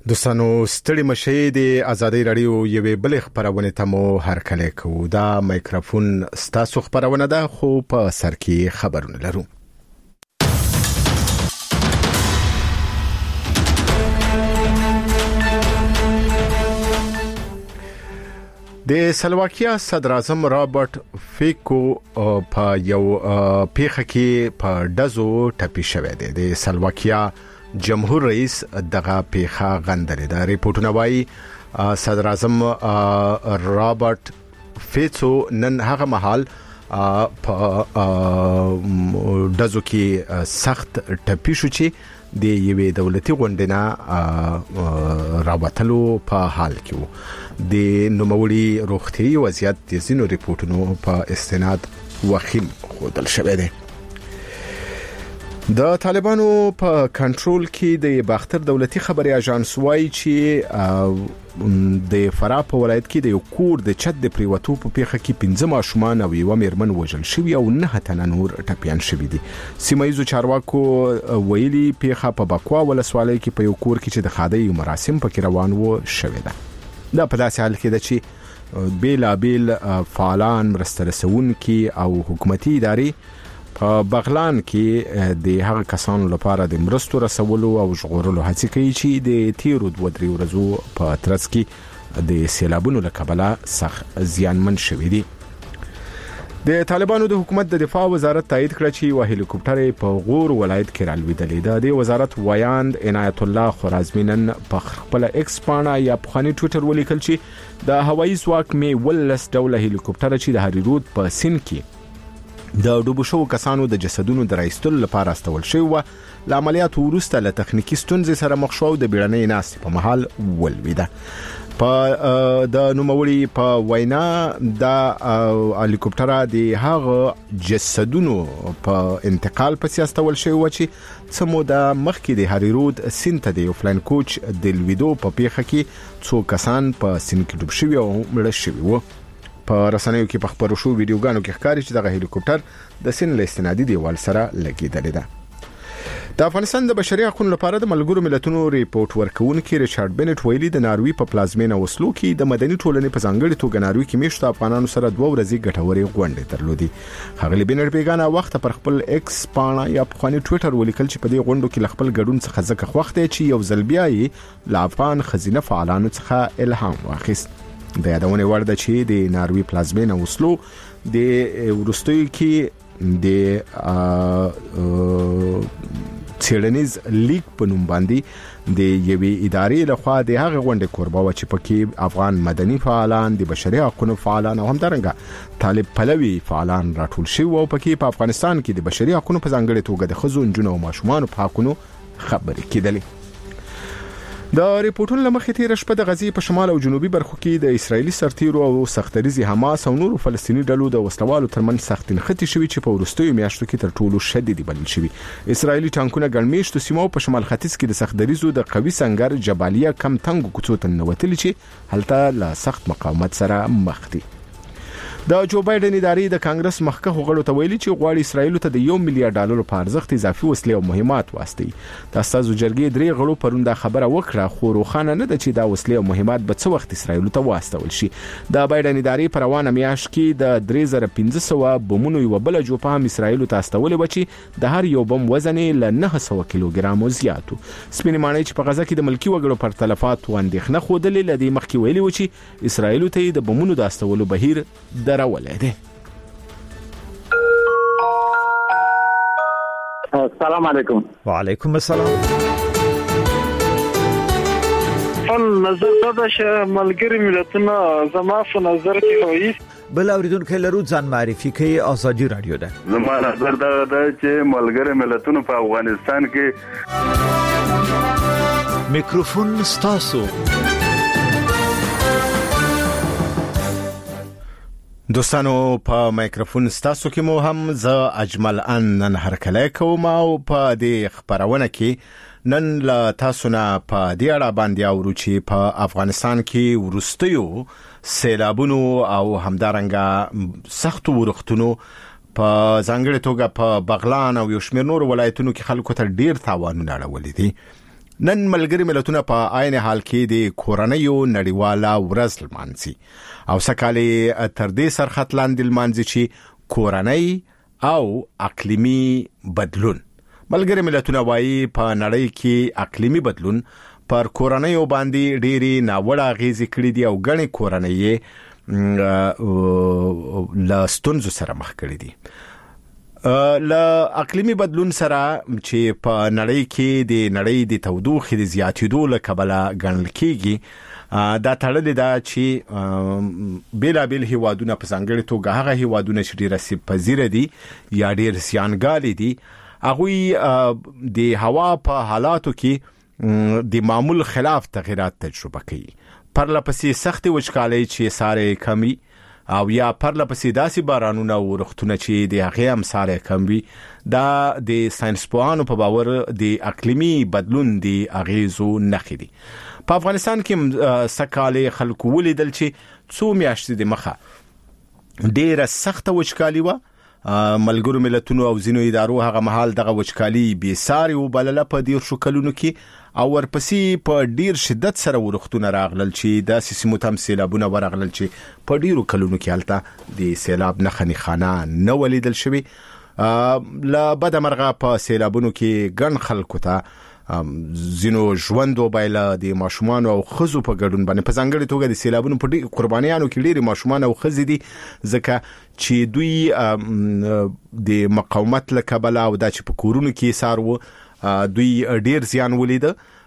دوستانو ستړي مشه د ازادي رادیو یوې بل خبرونه ته مو هرکلی کوو. دا مایکروفون ستاسو خبرونه ده خو په سر کې خبرونه لرو. د سلواکیا صدر اعظم رابرټ فیکو په یو پیښه کې په دزو ټپي شوی دی. د سلواکیا جمهور رئیس دغه پیښه غندلې ده. ریپورتونه وايي صدر اعظم رابرټ فیکو نن هغه مهال په دزو کې سخت ټپي شو چې د یوې دولتي غونډې راوتلو په حال کې وو. د نوموړي روغتيایي وضعیت د ځینو ریپورتونو په استناد وخیم خودل شوی دی. د طالبانو په کنټرول کې د باختر دولتي خبري اژانس وايي چې د فراه په ولایت کې د یو کور د چت د پریوتو په پیښه کې 15 ماشومان او یو میرمن وژل شوی او 9 تنه نور ټپيان شوی دي. سیمایي چارواکو ویلي پیښه په بکوا ولسوالۍ کې په یو کور کې چې د خادي مراسم پکې روان وو شوی ده. دا په داسې حال کې ده چې بیلابیل فعالان مرسته رسونکي او حکومتي ادارې په بغلان کې د هغه کسانو لپاره د مرستو رسولو او ژغورلو هڅې کوي چې د تیرو 2-3 ورځو په ترڅ کې د سیلابونو له کبله سخت زیانمن شوي دي. د طالبانو د حکومت د دفاع وزارت تایید کړ چې یو هلیکوپټر په غور ولایت کې رالوېدلی دی. د وزارت ویاند عنایت الله خرازمی نن په خپل ایکس پاڼه یا په خاني ټوئیټر ولیکل چې د هوایي ځواک می ولس ډول هلیکوپټر چې د هری رود په سین کې د ډوبو شو کسانو د جسدونو درایستلو لپاره استول شوی و. ل عملیاتو وروسته له تخنیکی ستونزې سره مخ شو د بیړنۍ ناستې په محل ولویده. په د نوموړي په وینا د هلیکوپټر د هغه جسدونو په انتقال په سیاستول شوی و چې سمو د مخکې د هری رود سینته د فلاین کوچ د لویدو په پیښه کې څو کسان په سین کې ډوب شوی او مړ شوی و. په رسنیو کې په خبرو شو ویډیوګانو کې ښکاري چې دغه هلیکوپټر د سین له استنادي دیوال سره لګیدل ده. د افغانستان د بشري حقوقو لپاره د ملګرو ملتونو ریپورت ورکوونکي ریچارډ بنټ ویلي د ناروی په پلازمینه وسلو کې د مدني ټولنې په ځانګړي توګه ناروی کې میشته افغانانو سره 2 ورځې ګټورې غونډې درلودې. هغه بنټ بیگانه وخت پر خپل ایکس پاڼه یا په خاني ټوئیټر ولیکل چې په دې غونډو کې خپل ګډون څخه ځکه خوښ دی چې یو ځل بیا یې ل افغان خزینه فعالانو څخه الهام واخیست. د یادونه وړ ده چې د ناروی پلازمینه وسلو د ورستوي کې د چیرنیز لیگ په نوم باندې د یوې ادارې لخوا د هغه غونډې کوربه و چې پکې افغان مدني فعالان، د بشري حقوقو فعالان او همدارنګه طالب پلوي فعالان راټول شوي او پکې په افغانستان کې د بشري حقوقو په ځانګړي توګه د ښځو، نجونو او ماشومانو په حقوقو خبرې کېدلې. د ریپورتونو لمخې تیر شپه د غزې په شمال او جنوبي برخو کې د اسرایلی سرتیرو او سختریزي حماس او نورو فلسطینی ډلو د وسلوالو ترمن سخت نښتې شوې چې په وروستیو میاشتو کې تر ټولو شدید بلل شوې. اسرایلی ټانکونه ګڼمېشتو سیمو په شمال ختیځ کې د سختریزو د قوي سنگر جبالیه کم تنګو کوڅو ته ننوتلي چې هلته له سخت مقاومت سره مخ دي. د جو بایدن ادارې د کانګرس مخکښ غړو ته ویلي چې غواړي اسرایل ته د $1 ملیارډ په ارزښت اضافي وسلې او مهمات واستي. تاسو جرګې 3 غړو پرونده خبره وکړه خو روښانه نه ده چې دا وسلې او مهمات به څه وخت اسرایل ته واستول شي. د بایدن ادارې پر روانه میاشت کې د 3500 بمونو یو بل جوپه هم اسرایل ته استول و چې د هر یو بم وزن له 900 کیلوګرامو زیاتو. سپینې مانې چې په غزه کې د ملکی وګړو پر تلفات واندېښنه خودلې لدی مخکې ویلي و چې اسرایل ته د بمونو د استولو بهیر راولې ده. السلام علیکم. وعلیکم السلام. نظر دا چې ملګری ملتونه زما په نظر کې وایي بل اوریدونکو لرو ځان معرفي کوي ازادي رادیو ده. زما نظر دا چې ملګری ملتونه په افغانستان کې میکروفون ستاسو. دوستانو په مایکروفون ستاسو کې مو هم زه اجمل ان نن هرکلی کوم او په دې خبرونه کې نن له تاسو نه په دې اړه باندې اورو چې په افغانستان کې ورستیو سیلابونو او همدارنګه سختو ورښتونو په ځانګړي توګه په بغلان او یو شمېر نور ولایتونو کې خلکو ته ډیر تاوانونه اړولې دي. نن ملګری ملتونه په عین حال کې د کورنیو نړیواله ورځ لمانځي او سکهاله تر دې سرخط لاندې لمانځي چې کورنۍ او اقلیمي بدلون. ملګری ملتونه وايي په نړۍ کې اقلیمي بدلون پر کورنیو باندې ډېری ناوړه اغیزې کړې دي او غني کورنۍ لا ستونزو سره مخ کړې دي. لا اقلیمي بدلون سره چې په نړۍ کې د نړۍ د تودوخې د زیاتېدو له کبله ګڼل کېږي دا تړلې ده چې بیلابیل هیوادونه په ځانګړي توګه هغه هیوادونه چې ډېر آسیب پذیر دي یا ډېر زیانګالي دي هغوی د هوا په حالاتو کې د معمول خلاف تغیرات تجربه کوي. پرلپسې سخت وچکالۍ چې ساره کمی او یا پرلپسې داسې بارانونه او رختونه چې د هغه هم ساره کمی دا د ساينسپوهانو په باور د اقلیمي بدلون دی اغیزو نښې دي. په افغانستان کې سکهاله خلکو ولیدل چې څو میاشتې د مخه ډېره سخت وچکالي و. ملګرو ملتونو او ځینو ادارو هغه مهال دغه وچکالي بې ساري وبلله په ډیر شو کلونو کې او ورپسې په ډیر شدت سره ورختونه راغلل چې د سیمو تم سیلابونه ورغلل چې په ډیرو کلونو کې حالت د سیلاب نخني خانه نه ولیدل شوی. لا بد مرغه په سیلابونو کې ګڼ خلکو ته زینو ژوند وبایله د ماشومان او خزو په ګډون باندې په ځانګړي توګه د سیلابونو په قربانیانو کې ډېری ماشومان او خزې دي ځکه چې دوی د مقاومت له کبله او د چې په کورونو کې سارو دوی ډېر زیان ولیده.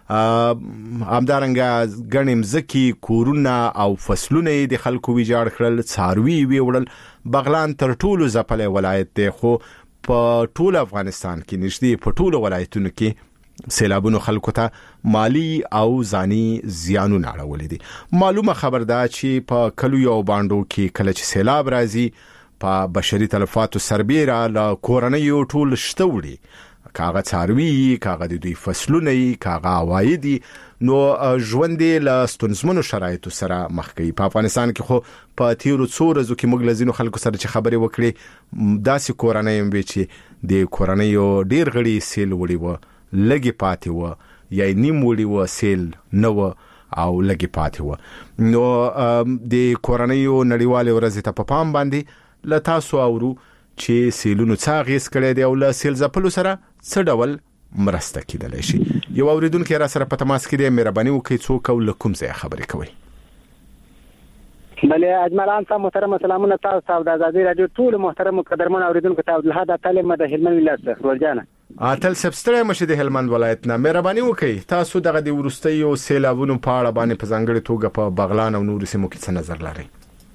همدارنګه ګڼې مځکې کورونه او فصلونه د خلکو ویجاړ کړل څاروي ویوړل. بغلان تر ټولو ځپلی ولایت دی خو په ټول افغانستان کې نږدې په ټولو ولایتونو کې سیلابونو خلکو ته مالی او ځاني زیانونه اړولې دي. معلومه خبر ده چې په کلیو او باندو کې کله چې سیلاب راځي په بشري تلفاتو سربېره له کورنیو ټول شته وړي کاغه څاروي کاغه د دوی فصلونه کاغه عواید نو ژوند له ستونزمنو شرایطو سره مخ کوي. په افغانستان کې خو په تیرو څو ورځو کې موږ لزینو خلکو سره چې خبرې وکړې داسې کورنۍ هم وي چې د کورنیو ډیر غړي سیل وړي و لګي پاتې و یا نیم وړي و سیل نو او لګي پاتې و. نو د کورنیو نړیواله ورځ ته په پام باندې ل تاسو اورو چې سیلونو څاغیس کړي دی او ل سیل زپلو سره څه ډول مرسته کیدلی شي. یو اوریدونکو را سره په تماس کې دی مهرباني وکړئ څوک او کوم ځای خبرې کوي. بله اجمالان صاحب محترم سلامونه تاسو او د آزادۍ رادیو ټول محترم قدرمن اوریدونکو ته عبدالحد تعلیم د هلمند ولایت ورجانه اتل سبستره مشه د هلمند ولایت نه مهرباني وکړئ تاسو دغه د ورستیو سیلابونو په اړه باندې په ځانګړي توګه په بغلان او نور سیمو کې څه نظر لرئ؟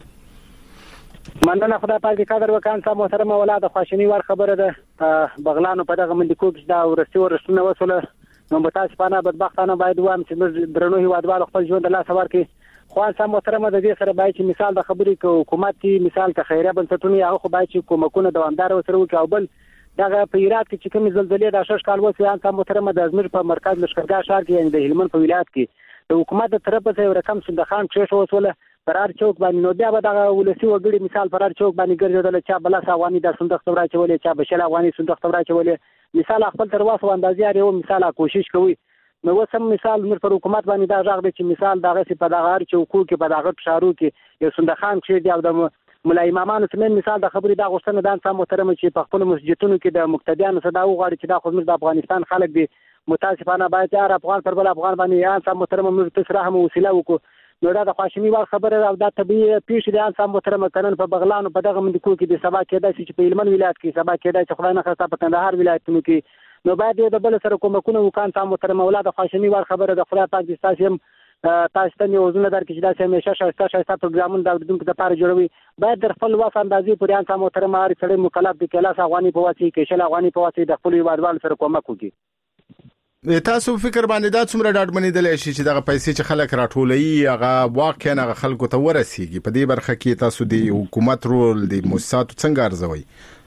مننه خدای پاک قدر وکړ صاحب محترم ولادت خواشنی ور خبره ده بغلان په دغه مندکو کې دا ورستي ورسونه وسوله نو متاسفانه بدبختانه باید وایم چې درنو هیوادوال خپل ژوند له سوار کې خوان صاحب محترم د دې سره باید چې مثال د خبرې کو حکومت مثال ته خیریه بنسټونه هغه خو باید چې کومکونه دوامدار وسره وکړي او بل دغه په ایرات کې چې کوم زلزلې د 6 کال وسوي صاحب محترم د ازمیر په مرکز لشکرګاه ښار کې یعنی د هلمند په ولایت کې د حکومت د طرفه څخه رقم صندخان چې وسوله فرار چوک باندې نو بیا به دغه ولسی وګړي مثال فرار چوک باندې ګرځیدل چې بلا ساوانی د صندوق تورا چولې چې بشل افغاني صندوق تورا چولې مثال خپل تر واسو اندازې یو مثال کوشش کوي نو وسم مثال مر پر حکومت باندې دا ځاغ دي چې مثال دغه سی په دغه چوکو کې په دغه شارو کې یو صندخان چې دی او د مولای امامانو سمین مثال د خبرې دا غوښتنه ده صاحب محترم چې په خپل مسجدونو کې د مقتدیانو صدا وغواړي چې دا خو د افغانستان خلک دي متاسفانه باید هر افغان پر بل افغان باندې صاحب محترم موږ تسره هم وسیله وکړو نو دا د خواشنی ور خبره او دا طبيعي پیښ دي صاحب محترم کنن په بغلان په دغه مندکو کې د سبا کېدای چې په هلمند ولایت کې سبا کېدای چې خدای نه خاصه په کندهار ولایتونو کې نو باید د بل سره کومکونه وکړي صاحب محترم اولاد خواشنی ور خبره د خدای پاک د تاسو تاسو ته یو ځنه در کې چې دا همیشه شایسته پروګرامونه د دونکو لپاره جوړوي باید در خپل واس اندازې پورې صاحب محترم هر څړې مکلف دي کلاس افغاني په واسطه کې شل افغاني په واسطه د خپل هیوادوال سره کومک وکړي. تاسو فکر باندې دا څومره ډاډ باندې شي چې دغه پیسې چې خلک راټولوي هغه واقعا هغه خلکو ته ورسیږي په دې برخه کې تاسو د حکومت رول د مؤسساتو څنګه ارزوي؟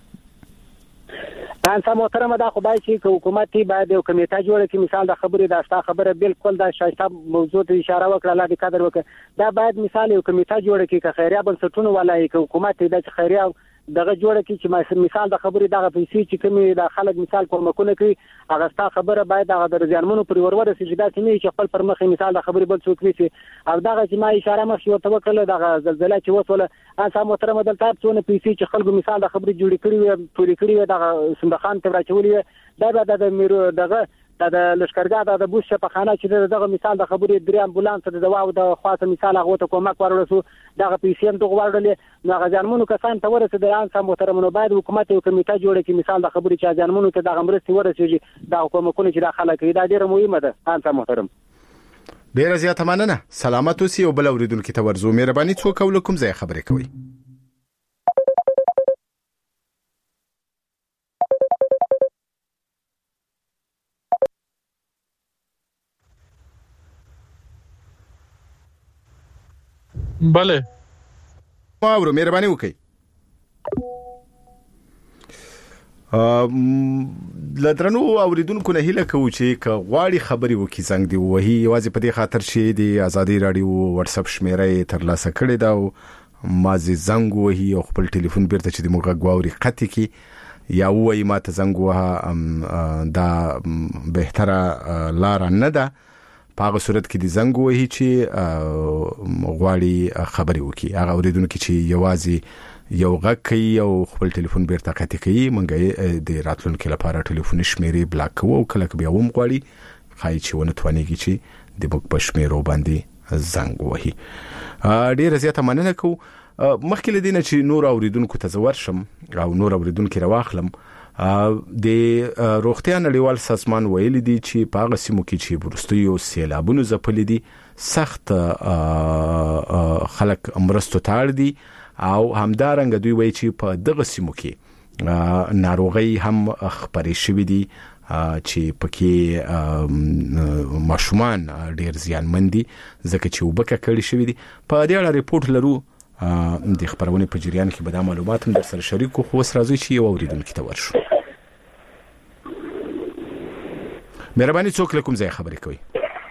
صاحب محترم دا خو باید چې حکومت باید یو کمیټه جوړه کړي مثال د خبرې د استا خبره بالکل د شایسته موضوع ته اشاره وکړه لا د قدر وکړه دا باید مثال یو کمیټه جوړه کړي که خیریه بنسټونه ولای که حکومت د خیریه دغه جوړه کی چې مثال د خبرې دغه پیسې چې کومې د خلک مثال کومکونه کوي هغه ستا خبره باید هغه د ځانمنو پر ورور سي دا چې خپل پر مخ مثال د خبرې بل څوک وي او دغه چې ما اشاره مخ یو توکل دغه زلزلہ چې وصله ان سم محترم د تاب څونه پیسې چې خلکو مثال د خبرې جوړې کړې وي پوری کړې وي دغه صندوقان ته راچولې دا د میرو دغه د لشکرګاه د بوش په خانه چې دغه مثال د خبرې درې امبولانس د دوا او د خاصه مثال هغه ته کومک ورسو دغه پیسې هم دغه ورډلې نو ځانمنو کسان ته ورسېدل ان سم محترم نو باید حکومت یو کمیټه جوړه کړي مثال د خبرې چې ځانمنو ته دغه مرستې ورسېږي د حکومتونو چې داخله کوي دا ډیره مهمه ده ان سم محترم ډیره زیاته مننه سلامت اوسئ او بل اوریدونکو ته ورزو مهرباني څوک او کوم ځای خبرې کوي بله ماورو مهرباني وکړئ لدرنو اوریدونکو نه هیله کوم چې غواړي خبري وکړي څنګه دی وਹੀ یوازې په دې خاطر چې دی ازادي رادیو واتس اپ شمیره ترلاسه کړې دا او مازه زنګ وਹੀ او خپل ټلیفون بیرته چې د موږ غواړي قطی کی یا وای ما ته زنګ وها دا بهتره لار نه ده په هغه صورت کې د زنګ وਹੀ چې غواړي خبري وکړي هغه اوریدونکو چې یوازې یو غږ کوي او خپل ټلیفون بیرته قطع کوي مونږه د راتلونکو لپاره ټلیفون شمیرې بلاک کوو او کله بیا هم غواړي خای چې ونه توانيږي چې د موږ په شمیرو باندې زنګ وهي ډیره زیاته مننه کوم مخکې لدینه چې نور اوریدونکو ته زور شم او نور اوریدونکو راوخلم د روغتیا نړیوال سازمان ویلي دي چې په هغه سیمو کې چې ورستیو سیلابونو ځپلې دي سخت خلک امرستو تاړ دي او همدارنګ دوی وایي چې په دغه سیمو کې ناروغي هم خبرې شوې دي چې پکې ماشومان ډیر زیانمن دي ځکه چې وبکه کړي شوې دي په دې اړه ریپورت لرو د خبرونه په جریان کې به دا معلومات هم در سره شریک خو اوس راځي چې یو اوریدونکو ته ورشو مهرباني څوک کوم ځای خبرې کوي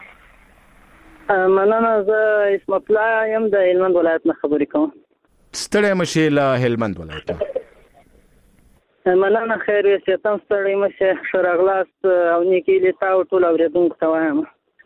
مننه زه اسمت الله یم د هلمند ولایت نه خبرې کوم ستړی مشه له هلمند ولایت مننه خیر یې تاسو ستړی مشه شرغلاس او نیکی له تاسو ټول اوریدونکو ته وایم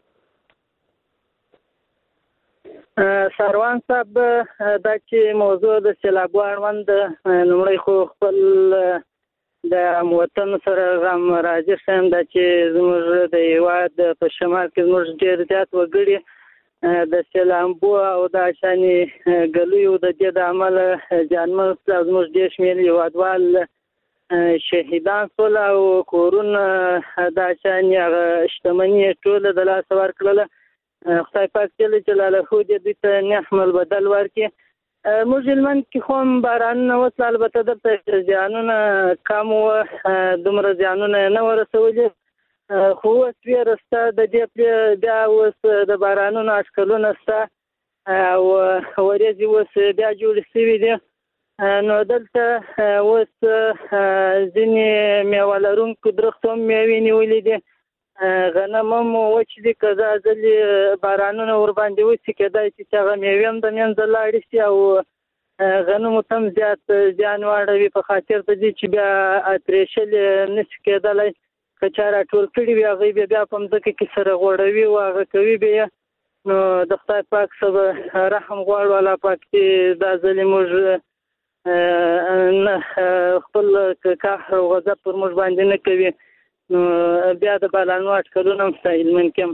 سروان صاحب دا چې موضوع د سیلاب اړوند نومړی خو خپل د وطن سره غم راځي شم دا چې زموږ د هیواد په شمال کې زموږ ډېر زیات وګړي د سیلابو او د شاني ګلویو د دې د عمل جانمن زموږ د شمال هیوادوال شهیدان سول او کورون د شاني شتمنۍ ټول د لاس ورکړل خدای پاک جل جلاله دې ته نعمت بدل ورکړي موږ هلمند کې هم باران نه وصل البته د ځانونه کم و دومره ځانونه نه ورسولې خو وسویرسته د دې بیا اوس د بارانونو اشکالونه سته او ورېځې اوس بیا جوړې شوي دي نو دلته اوس ځینې میوه لرونکو درختو هم میوې نیولې دي غنم هم وچ دي که دا ځلې بارانونه ورباندې وشي کېدای شي چې هغه میوې هم د منځه لاړې شي او غنمو ته هم زیات زیان واړوي په خاطر د دې چې بیا اتریشل نشي کېدلی که چا راټول کړي وي هغوی بیا په مځکه کې سره غوړوي او هغه کوي بیا نو د خدای پاک څخه رحم غواړو الله پاک چې دا ځلې موږ نه خپل قهر او غضب پر موږ باندې نه کوي نو بیا د بارانونو اټکلونه هم هلمند کې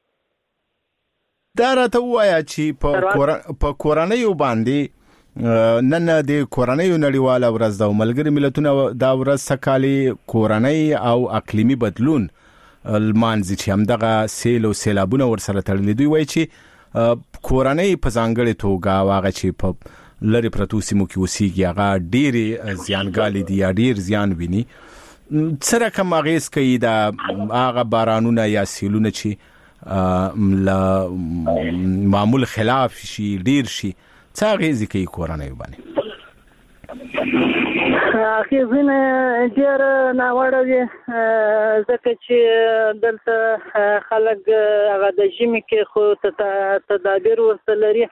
دا راته ووایه چې په کورنیو باندې نن د کورنیو نړیواله ورځ د ملګري ملتونو دا ورځ سکالي کورنۍ او اقلیمي بدلون المانځي چې همدغه سیل او سیلابونه ورسره تړلي دوی وایي چې کورنۍ په ځانګړې توګه واغه چې په لری پرتو سیمو کې اوسېږي هغه ډېر زیانګالي دي یا ډېر زیان ویني سره کوم اغیز کوي دا هغه بارانونه یا سیلونه چې ل معمول خلاف شي ډیر شي څه اغیز کوي کورنۍ باندې اخیزونه ډیر ناوړه دي ځکه چې دلته خلک هغه د ژمي کې خو تدابیر ورته لري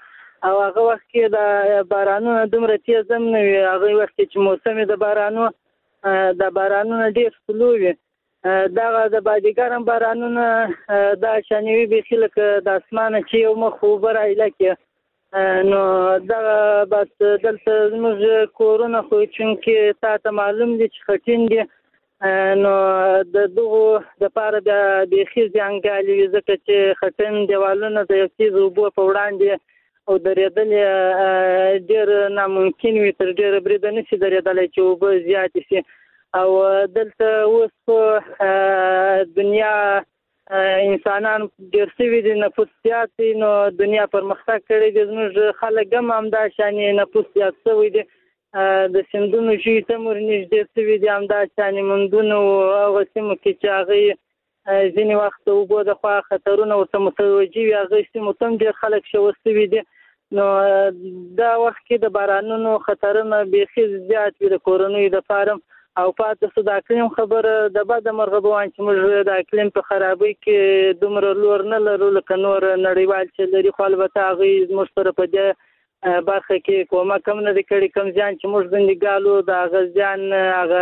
او هغه وخت کې د بارانونو دومره تیز هم نه وي، هغه وخت چې موسم د بارانونو ډېر سلو وي. دغه د بادیګرم بارانونه دا شانوي بیخي لکه د اسمانه چې یو مخ اوبه رایله کې. نو دغه بس دلته زموږ کورونه خو چونکې تا ته معلوم دي چې خټین دي، نو د دغو دپاره بیا بیخي زیانګالي وي، ځکه چې خټین دیوالونه د یو څیز اوبو په وړاندې او درېدل ډېر ناممکن وي، تر ډېره بریده نشي درېدلی چې اوبه زیاتې شي. او دلته اوس په دنیا انسانان ډېر شوي دي، نفوس زیات دی، نو دنیا پرمختګ کړی دی، زموږ خلک هم همدا شانې نفوس زیات شوی دی، د سیندونو ژوي ته مور نږدې شوي دي، همدا شانې مندونو هغه سیمو کې چې هغې ځینې وخت د اوبو د خوا خطرونه ورته متوجه وي، هغې سیمو ته هم ډېر خلک شوه شوي دي. نو دا وخت کې د بارانونو خطرونه بیخي زیات وي د کورنیو دپاره. او پاتې شو د اقلیم خبره د بده مرغه به وایم چې موږ د اقلیم په خرابۍ کې دومره لور نه لرو لکه نور نړیوال چې لري، خو البته هغوی زموږ سره په دې برخه کې کومک هم نه دی کړی. کوم زیان چې موږ زندګالو د هغه زیان هغه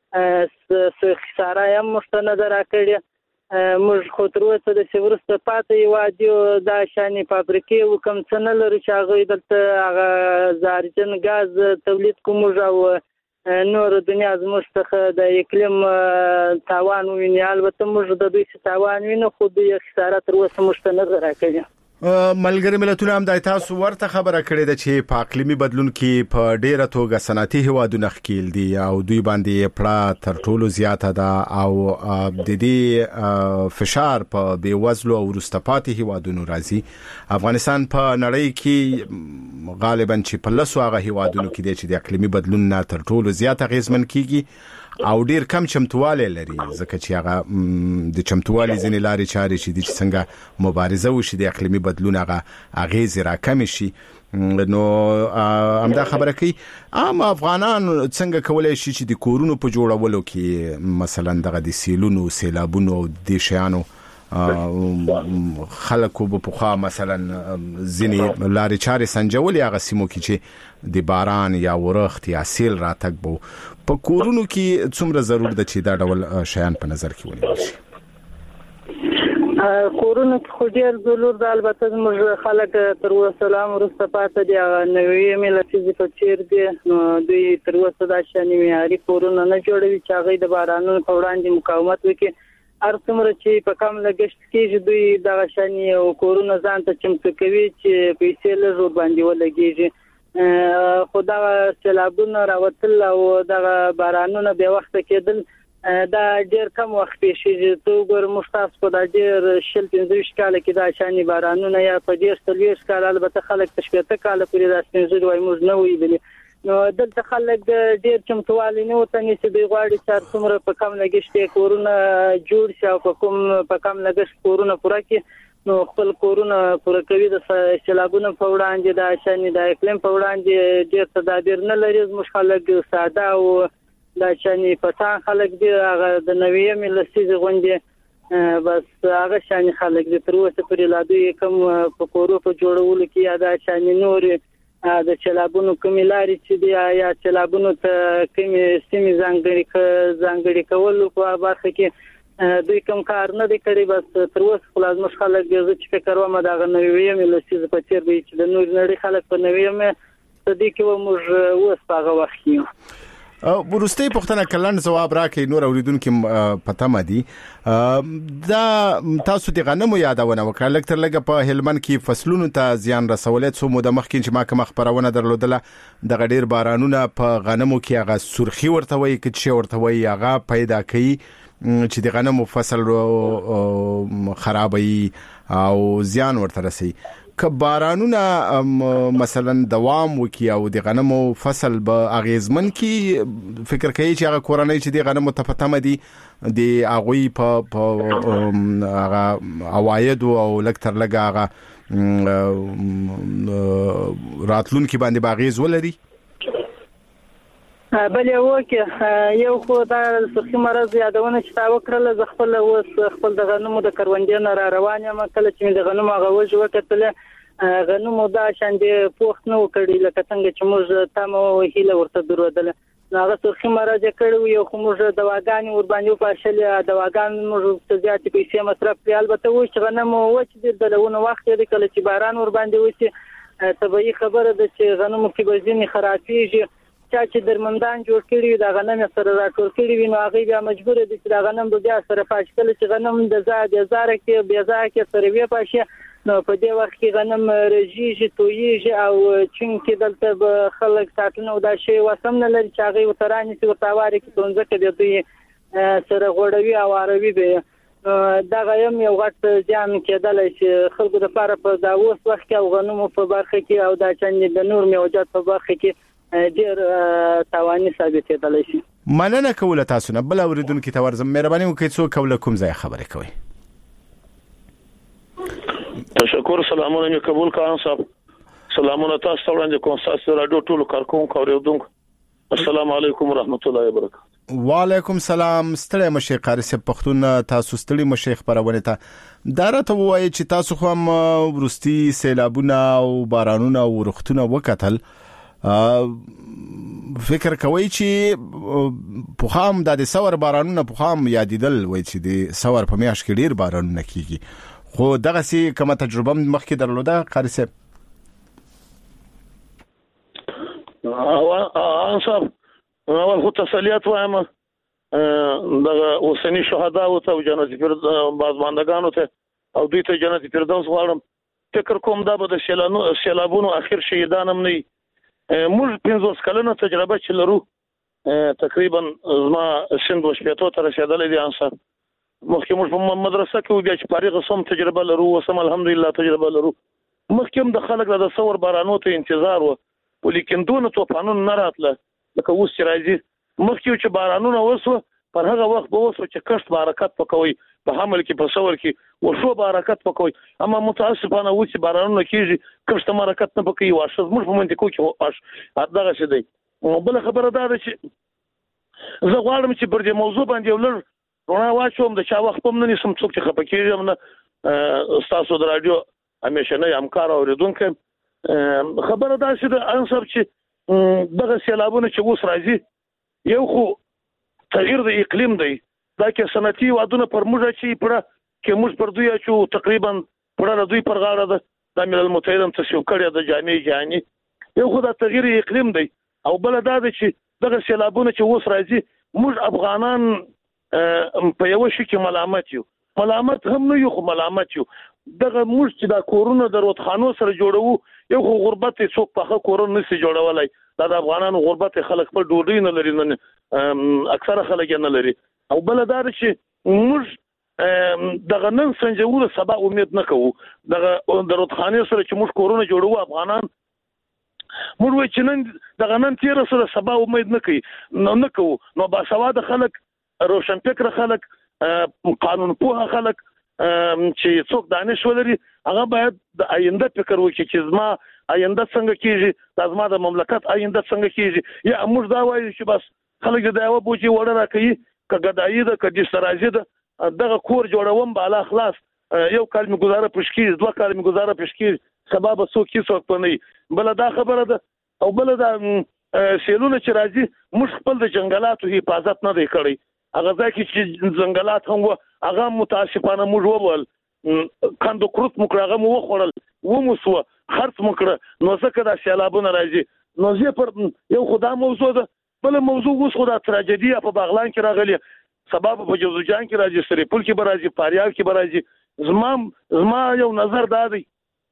خساره هم موږ ته نه ده راکړې. موږ خو تر اوسه داسې وروسته پاتې هېواد یو، دا شانې فابریکې او کوم څه نه لرو چې هغوی دلته هغه زهرجن ګاز تولید کړو موږ او نور دنیا زموږ څخه د اقلیم تاوان وویني. البته موږ د دوی څه تاوان وینو، خو دوی خساره تر اوسه موږ ته نه ده راکړې. ملګري ملتونه هم د تاسو ورته خبره کړې ده چې په اقلیمي بدلون کې په ډیره توګه صنعتي هیوادونه ښکیل دي او دوی باندې پړه تر ټولو زیاته ده او د دې فشار په بیوزلو او وروسته پاتې هیوادونو راځي. افغانستان په نړۍ کې غالبا چې په لسو هغه هیوادونو کې دی چې د اقلیمي بدلون نه تر ټولو زیات اغیزمن کیږي او ډیر کم چمتواله لري، ځکه چې هغه د چمتوالي ځینې لارې چارې چې د څنګه مبارزه وشي د اقلیمي بدلون هغه اغیز راکم شي. نو همدا خبره کوي عام افغانان څنګه کولای شي چې د کورونو په جوړولو کې مثلا دغه د سیلونو سیلابونو او د شیانو خلکو په خوا مثلا ځینې لارې چارې سنجولې هغه سیمو کې چې د باران یا ورخت یا سیل راتګ بو په کورونو کې څومره ضرور ده چې دا ډول شیان په نظر کې ونیول شي؟ کورونو کې خو ډېر ضرور ده. البته زموږ خلک تر اوسه لا هم وروسته پاتې دي، هغه نوې ملتیزې په څېر دي، نو دوی تر اوسه دا شانې معیاري کورونه نه جوړوي چې هغوی د بارانونو په وړاندې مقاومت وکړي. هر څومره چې په کم لګښت کېږي دوی دغه شانې کورونه ځان ته چمتو کوي چې پیسې لږ ورباندې ولګېږي. خو دغه سیلابونه راوتل او دغه بارانونه بې وخته کېدل دا ډېر کم وخت پیښېږي. ته وګوره موږ تاسو په دا ډېر 25 کاله کې دا شانې بارانونه یا په 40 کاله البته خلک په 15 کاله پورې دا ستونزې وایي موږ نه ولیدلې. نو دلته خلک ډېر چمتووالی نه ورته نیسي، دوی غواړي چې هر څومره په کم لګښت کورونه جوړ شي او په کم لګښت کورونه پوره کړي. نو خپل کورونه پوره کوي، د سیلابونو په وړاندې د شانې د اقلیم په وړاندې ډېر تدابیر نه لري. زموږ خلک ساده او دا شانې پټان خلک دي، هغه د نوې لسیزې غوندې بس هغه شانې خلک دي. تر اوسه پورې لا دوی کوم په کورو په جوړولو کې یا دا شانې نورې د سیلابونو کومې لارې چې دي یا سیلابونو ته کومې سیمې ځانګړي کولو په برخه کې دوی کوم کار نه دی کړی. بس تر اوسه خو زموږ خلک زه چې فکر کوم دغه نوې لسیزې په څېر دی چې د نور نړۍ خلک په نوې صدې کې موږ اوس په هغه وخت کې ورستۍ پوښتنه کلن جواب راکړي. نور اوریدونکو پته مدي دا تاسو د غنمو یادونه وکړه، لکه تر لګه په هلمند کې فصلونو ته زیان رسولې څو موده مخکې چې ما کوم خبرونه درلودله د غډیر بارانونه په غنمو کې هغه سرخي ورته وایي کې چې ورته وایي هغه پیدا کوي چې د غنمو فصل خرابوي او زیان ورته رسي. که بارانونه مثلا دوام وکي او د غنمو فصل به اغیزمن کی فکر کوي چې هغه کورنۍ چې د غنمو ته پته مدي د اغوی په هغه عواید او لکتر لګه هغه راتلون کې باندې باغیز ولري؟ بل یو خو دا سرخي مرض یادونه چې تا وکړله، زه خپل د غنمو د کروندې نه را روان یم. کله چې مې د غنمو هغه وږ وکتله غنمو دا شاندې پوښت نو کړی لکه څنګه چې موږ تاسو هیله ورته درودل نو هغه څرخي مراجعه کړو یو خو موږ دواګانې ور باندې پاشلې دواګان موږ ته زیاتې پیسې مصرف کړې البته و چې غنمو وچ دي د لونه وخت دی کله چې باران ور باندې وشي طبيعي خبره ده چې غنمو کې بزینې خرابېږي چې درمندان جوړ کړي دا غنم سره راټول کړي وي نو هغه بیا مجبور دي چې دا غنم بیا سره پاشکل چې غنم د زاره کې بیا ځکه سره وی پاشه نو په دې وخت کې غنم رژیږي تویږي او چې دلته به خلک ساتنه او دا شی وسم نه لري چې هغه وترانی چې ورتاواري کې څنګه کې دوی سره غوړوي او عربي به دا غیم یو غټ ځان کېدل چې خلکو د لپاره په دا اوس وخت کې او غنمو په برخه کې او دا چې د نور میوجات په برخه کې ډیر تواني ثابتېدل شي مننه کوله تاسو نه بل اوریدونکو ته ورزم مهرباني وکړئ څو کوله کوم ځای خبرې کوي تشکر سلامونه می قبول کړم صاحب سلامونه تاسو وړاندې کوم تاسو رادیو ټول کارکونکو اوریدونکو السلام علیکم ورحمت الله وبرکاته وعلیکم سلام ستړي مشیخ قاری صاحب پښتون تاسو ستړي مشیخ پرونه ته دارته وایي چې تاسو خو هم ورستي سیلابونه او بارانونه او رختونه وکټل فکر کوي چې په خام د سور بارانونه په خام یادیدل وایي چې د سور په میاش کې ډیر بارانونه کیږي خو دغه سي کومه تجربه مخکې درلوده قاری صاحب صاحب اول خو تسلیت وایم دغه اوسنی شهدا او ته جنت فردوس بازماندگانو ته او دوی ته جنت فردوس غواړم فکر کوم دا به د سیلابونو اخر شهیدان هم نه موږ 15 کلنه تجربه چې لرو تقریبا ما سند وشپېتو ته رسیدلې دي انصار مخکې موږ په مدرسه کې بیا چې فارغ سم تجربه لرو وسم الحمدلله تجربه لرو مخکې د خلک د ثور بارانو ته انتظار ولیکن دونه طوفانونه نه راتله لکه اوس چې راځي مخکې چې بارانونه وسو پر هغه وخت به وسو چې کښت برکت پکوي په حمل کې په ثور کې ورشو برکت پکوي اما متاسفانه و چې بارانونه کیږي کښت برکت نه پکوي واشه موږ په منطقو کې واش دغه څه دی بل خبره ده چې زه غواړم چې پر دې موضوع باندې ولر رونا واچوم د چا وخت په منني سم څوک چې خپکیږم نه تاسو د رادیو همیشه نه همکار اوریدونکو خبره ده چې د انصر چې دغه سیلابونه چې اوس راځي یو خو تغییر د اقلیم دی دا کې صنعتي وادونه پر موږ چې پر کې موږ پر دوی چې تقریبا پر دوی پر غاړه ده د ملل متحد تصویب کړی د جامع جهاني یو خو د تغییر اقلیم دی او بل دا چې دغه سیلابونه چې اوس راځي موږ افغانان په یو شي کې ملامت هم نه یو خو ملامت یو دغه موږ چې دا کورونه د روتخانو سره جوړو یو خو غربت څوک په کورونه نشي جوړولای دا د افغانانو غربت خلک په ډوډۍ نه لري نه اکثره خلک نه لري او بل دا چې موږ دغه نن سنجول سبا امید نه کوو دغه د روتخانو سره چې موږ کورونه جوړو افغانان موږ وای چې نن دغه نن تیر سره سبا امید نه کوي نه کوو نو با سواد خلک روشن فکر خلک قانون پوهه خلک چې څوک دانش ولري هغه باید د آینده فکر وکړي چې زما آینده څنګه کیږي د زما د مملکت آینده څنګه کیږي یا موږ دا وایو چې بس خلک د یو بوجي وړه راکړي کګدایي د کدي سرازي دغه کور جوړوم بالا خلاص یو کال می گزاره پښکی دوه کال می گزاره پښکی سبب څوک څوک پني بل دا خبره ده او بل دا سیلونه چې راځي موږ خپل د جنگلاتو حفاظت نه دی کړی هغه ځکه چې ځنګلات هم هغه متاسفانه موږ وول کاندو کروت مکرغه مو وخورل و مو سو خرڅ مکړه نو څنګه دا سیلابونه راځي نو زه پر یو خدای موضوع ده بل موضوع اوس خدای تراژیدي په بغلان کې راغلی سبب په جوزجان کې راځي سریپل کې راځي پاریاب کې راځي زما یو نظر دا دی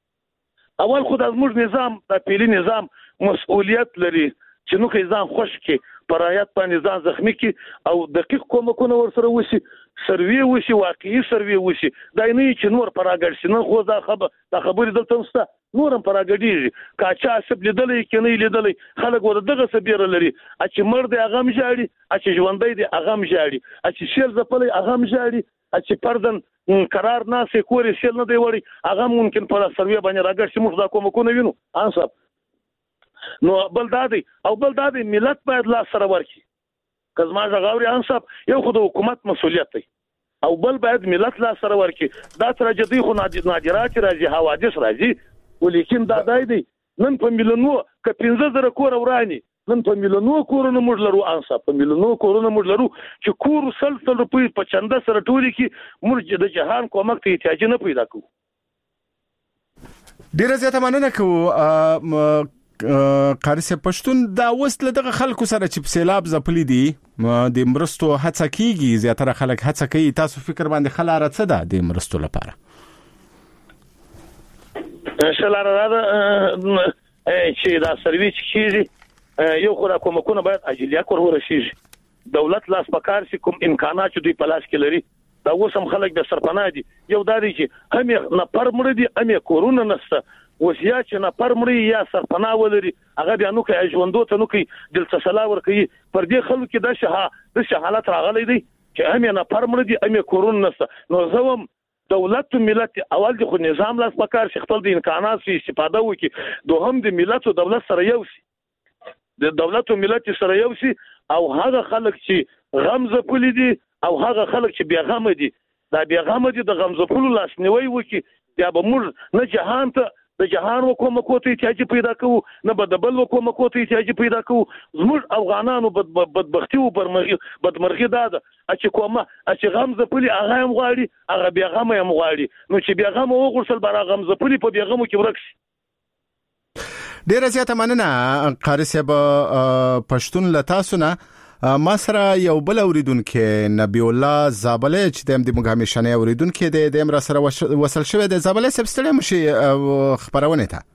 اول خدای زموږ نظام د پیلي نظام مسؤلیت لري چې نو کې ځان خوش کې پرایت باندې ځان زخمی کی او دقیق کومکونه ورسره وسی سروي وسی واقعي سروي وسی دا نه چې نور پراګړ شي نن خو دا خبرې دلته مسته نورم پراګړي کاچا سب لیدلې کې نه لیدلې خلک ور دغه سبيره لري چې مرد اغم جاړي چې ژوندۍ دي اغم جاړي چې شیل زپلې اغم جاړي چې پردن قرار نه سي کوري شیل نه دی وړي اغه ممکن پر سروي باندې راګړ شي موږ دا کومکونه وینو انصاف نو بل دادی ملت باید لا سره ورکی کزما ژغاوري انصاف یو خو د حکومت مسولیت دی او بل باید ملت لا سره ورکی دا تراژیدي خو نادرات راځي حوادث راځي ولیکن دا دای دی نن په میلیونو ک 15000 کور ورانی نن په میلیونو کورونه موږ لرو انصاف په میلیونو کورونه موږ لرو چې کور سلسله روپۍ په چنده سره ټولي کې موږ د جهان کومک ته احتیاج نه پیدا کوو. ډیره زیاته مننه کوم قاری صاحب. پښتون دا وست دغه خلکو سره چې په سیلاب ځپلي دي د مرستو هڅه کیږي، زیاتره خلک هڅه کوي. تاسو فکر باندې خلاره څه ده د مرستو لپاره؟ شلاره دا چې دا سرویس کیږي یو خورا کومکونه باید عاجلیه کور ورشيږي. دولت لاس پکار سي کوم امکانات چې دوی په لاس کې لري دا اوسم خلک د سرپناه دي. یو دا دی چې هم نه پر مړ دي هم کورونه نسته وسیا چې نه پر مړ یا سرپناه ولري هغه بیا نو کوي ژوندو ته نو کوي دلته سلا ور کوي پر دې خلکو کې د حالت راغلي دي چې هم نه پر مړ دي هم کورونه نسته. نو زوم دولت او ملت اول د خو نظام لاس پکار شي خپل د امکانات سي استفاده وکړي، دوهم د ملت او دولت سره یو سي د دولت او ملت سره یو سي او هغه خلک چې غم زپلي دي او هغه خلک چې بیغمه دي دا بیغمه دي د غم زپلو لاس نیوي وکړي یا به موږ نه جهان ته د جهان وکوم کوته احتیاج پیدا کوو نه به د بل وکوم کوته احتیاج پیدا کوو. زموږ افغانانو بدبختی او بدمرغي دا ده چې کومه چې غم زپلي هغه هم غواړي هغه بیغمه هم غواړي. نو چې بیغمه وغورسل بار غم زپلي په بیغمو کې ورک شي. ډیره زیاته مننه قاری صاحب. پښتون لتاسو نه ما سره یو بل اوریدونکو نبی الله زابله چې د مګامیشنه اوریدونکو د امر سره وصل شوی د زابله سبستړی مشي خبرونه ته.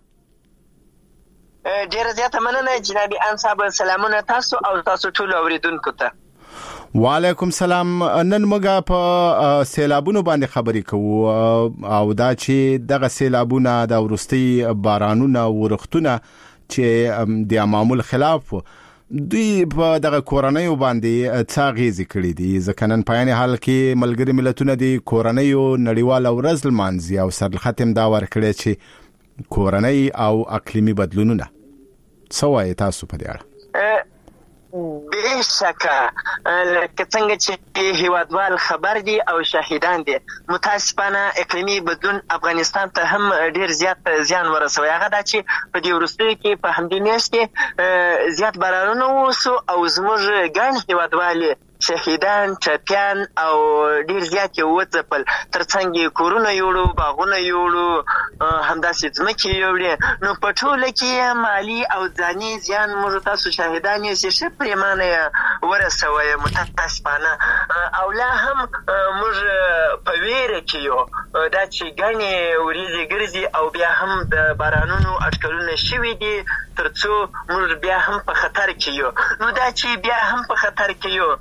ډیره زیاته مننه جناب انصاب. سلامونه تاسو او تاسو ټول اوریدونکو ته. وعلیکم سلام. نن موږ په سیلابونو باندې خبرې کوو او دا چې دغه سیلابونه د ورستي بارانونه ورختونه چې د معمول خلاف دوی په دغه کورنۍ باندې څاغيزي کړې دي. ځکه نن په حال کې ملګری ملتونه دي کورنۍ نړیوال ورځ لمانځي او سر ختم دا ورکړي چې کورنۍ او اقلیمي بدلونونه څه وایي تاسو په دې اړه؟ بشکه لکه څنګه چې هیوادوال خبر دي او شاهدان دي متاسفانه اقلیمي بدلون افغانستان ته هم ډیر زیات زیان ورسوي. هغه دا چې په دې وروستیو کې په همدې میاشت کې زیات بارانونه وشو او زموږ ګڼ هیوادوالي شهیدان چاپیان او ډیر زیات یو وځپل ترڅنګ کورونه یوړو باغونه یوړو همداسې ځمکې یوړې. نو په ټوله کې مالی او ځاني زیان موږ تاسو شاهدان یې چې پریمانه ورسوي متاسفانه او لا هم موږ په ویره کې یو دا چې ګڼې وریځې ګرځي او بیا هم د بارانونو اټکلونه شوي دي ترڅو موږ بیا هم په خطر کې یو. نو دا چې بیا هم په خطر کې یو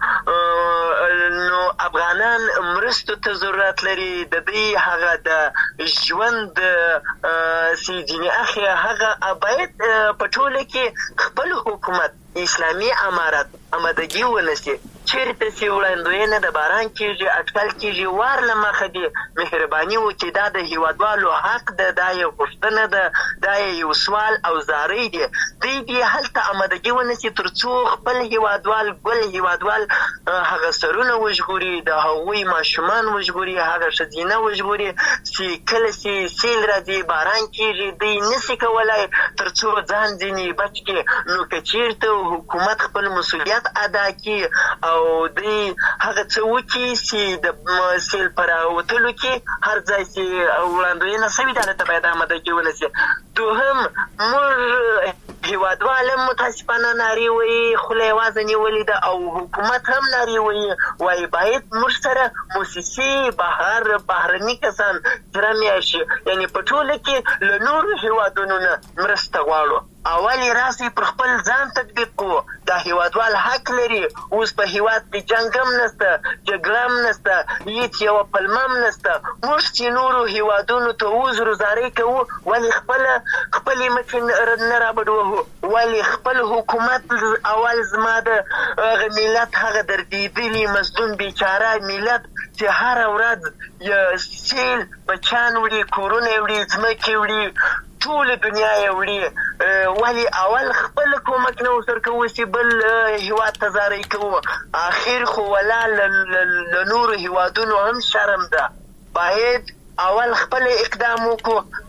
نو افغانان مرستو ته ضرورت لري. د دې هغه د ژوند سیدینی اخی هغه باید په ټوله کې خپل حکومت اسلامي امارت آمادګي ونشي چیرته چې وړاندوینه د باران کېږي اټکل کېږي وار له مخه دي مهرباني وکړي دا د هیوادوالو حق ده دا یو غوښتنه ده دا یو سوال او زارۍ دي دوی هلته آمادګي ونشي تر څو خپل هیوادوال ګل هیوادوال هغه سرونه وژغوري د هغوی ماشومان وژغوري هغه ښځینه وژغوري چې کله چې سیل راځي باران کېږي دوی نشي کولی تر څو ځان ځینې بچ کړي. نو که چیرته حکومت خپل مسؤلیت ادا کړي او دوی هغه څه وکړي چې د سیل پر راوتلو کې هر ځای چې وړاندوینه شوې ده هلته باید آمادګي ونشي. دوهم موږ هیوادوال هم متاسفانه نارې وایي خوله یې وازه نیولې ده او حکومت هم نارې وایي باید موږ سره موسسې بهرني کسان سره میاشي یعنې په ټوله کې له نورو هیوادونو نه مرسته غواړو. اول راسي پر خپل ځان تطبیق کو دا هیوادوال حق لري. اوس په هیواد کې جنګ هم نشته جګړه هم نشته هیڅ یوه پلمه هم نشته. موږ چې نورو هیوادونو ته عذر وزارۍ کوو ولې خپلې مټې نه رابډوهو ولې خپل حکومت اول زما د هغه ملت هغه دردېدلي مظلوم بیچاره ملت چې هره ورځ سیل بچیان وړي کورونه یې وړي ځمکې وړي ټول دنیا یې وړي ولې اول خپل کومک نه ورسره کوو چې بل هیواد ته زارۍ کوو. اخر خو ولا له نورو هیوادونو هم شرم ده باید اول خپل اقدام وکړو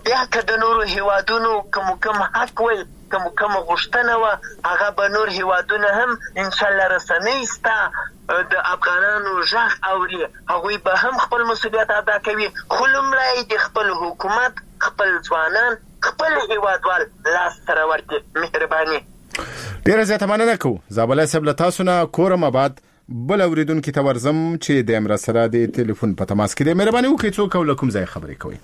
بیا که د نورو هیوادونو کوم حق ول کوم غوښتنه وه هغه به نور هیوادونه هم انشاءالله رسنۍ ستا د افغانانو غږ اوري هغوی به هم خپل مسؤلیت ادا کوي خو لومړی د خپل حکومت خپل ځوانان خپل هیوادوال لاس سره ورکړي مهرباني ډیره زیاته مننه کوو زابلای صاحب له تاسو نه کورم آباد بل اوریدونکي ته ورځم چې د امر سره د ټلیفون په تماس کې د مهرباني وکړئ څوک او له کوم ځای خبرې کوي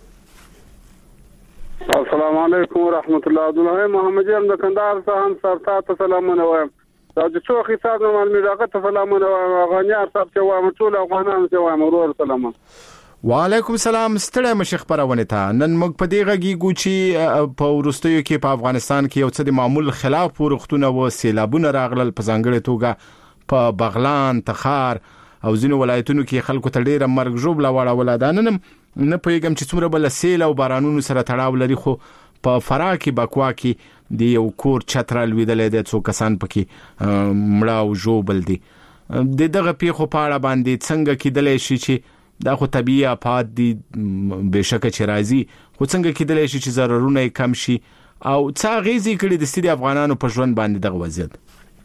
السلام علیکم ورحمت الله عبدالله محمد یم د کندهار څخه هم سرتا ته سلامونه وایم دا د څو حساب نه معلومه هغه ته سلامونه وایم غنیار صاحب چې وایم ټول افغانانو ته وایم ورور سلام وعلیکم السلام ستړی مشیخ پرونه ته نن موږ په دې غږیږو چې په ورستیو کې په افغانستان کې یو څه د معمول خلاف ورختونه و سیلابونه راغلل په ځانګړي توګه په بغلان تخار او ځینو ولایتونو کې خلکو ته ډیره مرګ ژوبله واړوله دا نن نه پوهیږم چې څومره بل سیل او بارانونو سره تړاو لري خو په فراه کې بکوا کې د یو کور چتر لویدلې د څو کسان پکې مړه او ژوبل دي د دغه پیښو په اړه باندې څنګه کېدلی شي چې دا خو طبيعي آفات دي بهشکه چې راځي خو څنګه کېدلی شي چې ضررونه کم شي او څه غیزي کړي د ستړي افغانانو په ژوند باندې دغه وضعیت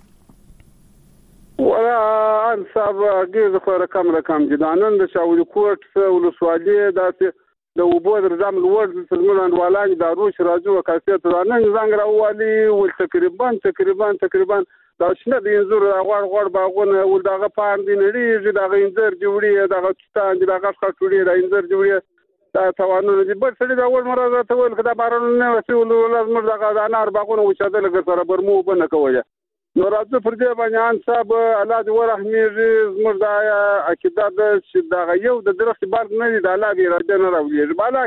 ولا انصاب غیر خو رقم جدانن د شاول کوټ ولسوالي داسې د وبو درځم لوړ څنګه ولای د روش راځو کاسيت رانن زنګ راوالي ول تقریبا دا شنه د انزور غوړ باغونه ول دغه پاند نړیږي دغه انځر جوړي دغه ستان دغه خټوړي د انځر جوړي دا توانونه دي بل څه دا ول مرزه ته ول کدا بارونه وسول لازم دغه انار باغونه وچاده لګ سره برمو بنه کوي نو راځو پر دې باندې ان صاحب الله دې ورحمېږي زموږ د عقیده د چې دا یو د درخت بار نه دی د الله دې راځي نه راوړي بالا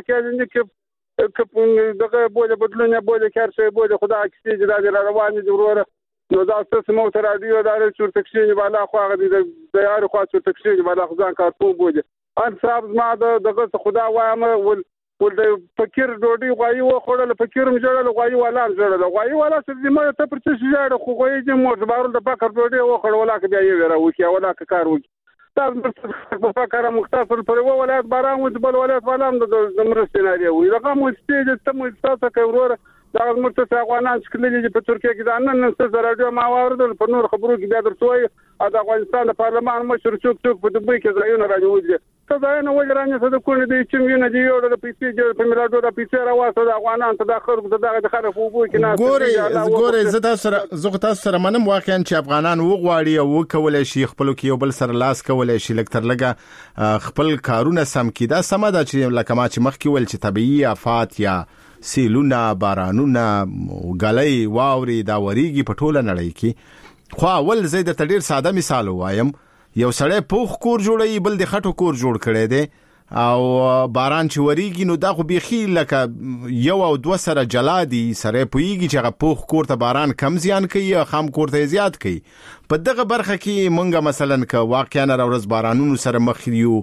کې چې دغه بوله بدلونه بوله کارشه بوله خدا کیږي دا روان دي وروره نو دا څه مو تر رادیو دار چور تکشین بالا خو هغه د یار خو چور تکشین بالا خو ځان کارپو بوله ان صاحب ما دغه خدا وایم ول د فکر ډوډۍ غوي و خړل فکر مجړل غوي ولا مجړل غوي ولا چې ما ته پر څه شي خو غوي چې مور بارول د فکر ډوډۍ و خړ ولا کې دی ورا وکي ولا کار وکي تاسو په فکر مختصر پر ولایت باران و بل ولایت باران د مرستناري وي دغه مو ستې ته مو تاسو کوي دا مرتضی افغانان چې کله په ترکیه کې دا نن څه راډیو ما واردل په نور خبرو کې بیا درڅوي د افغانستان د پارلمان مشر څوک په دبي کې ځایونه راځي څه ځایونه وګرانه څه د کونه دي چې ویني دی یو د پیسې جوړ په ملادو د پیسې راوځه د افغانان ته د خرق د خرق وبو کې نه ګوري زه تاسو سره منم واقعا چې افغانان وغواړي او کولای شي خپل کې یو بل سره لاس کولای شي لکتر لګه خپل کارونه سم کړي دا سم ده چې لکه ما چې مخکې ول چې طبيعي آفات یا سیلونه بارانونه غلې واوري دا وریږي په ټوله نړۍ کې خو اول زید ته ډیر ساده مثال وایم یو سړی پوخ کور جوړي بل د خټو کور جوړ کړي دي او باران چې وریږي نو دا خو بيخي لکه یو او دو سره جلا دي سره پويږي چې هغه پوخ کور ته باران کم زیان کوي یا خام کور ته زیات کوي په دغه برخه کې مونږه مثلا ک واقعا راورز بارانونو سره مخ یو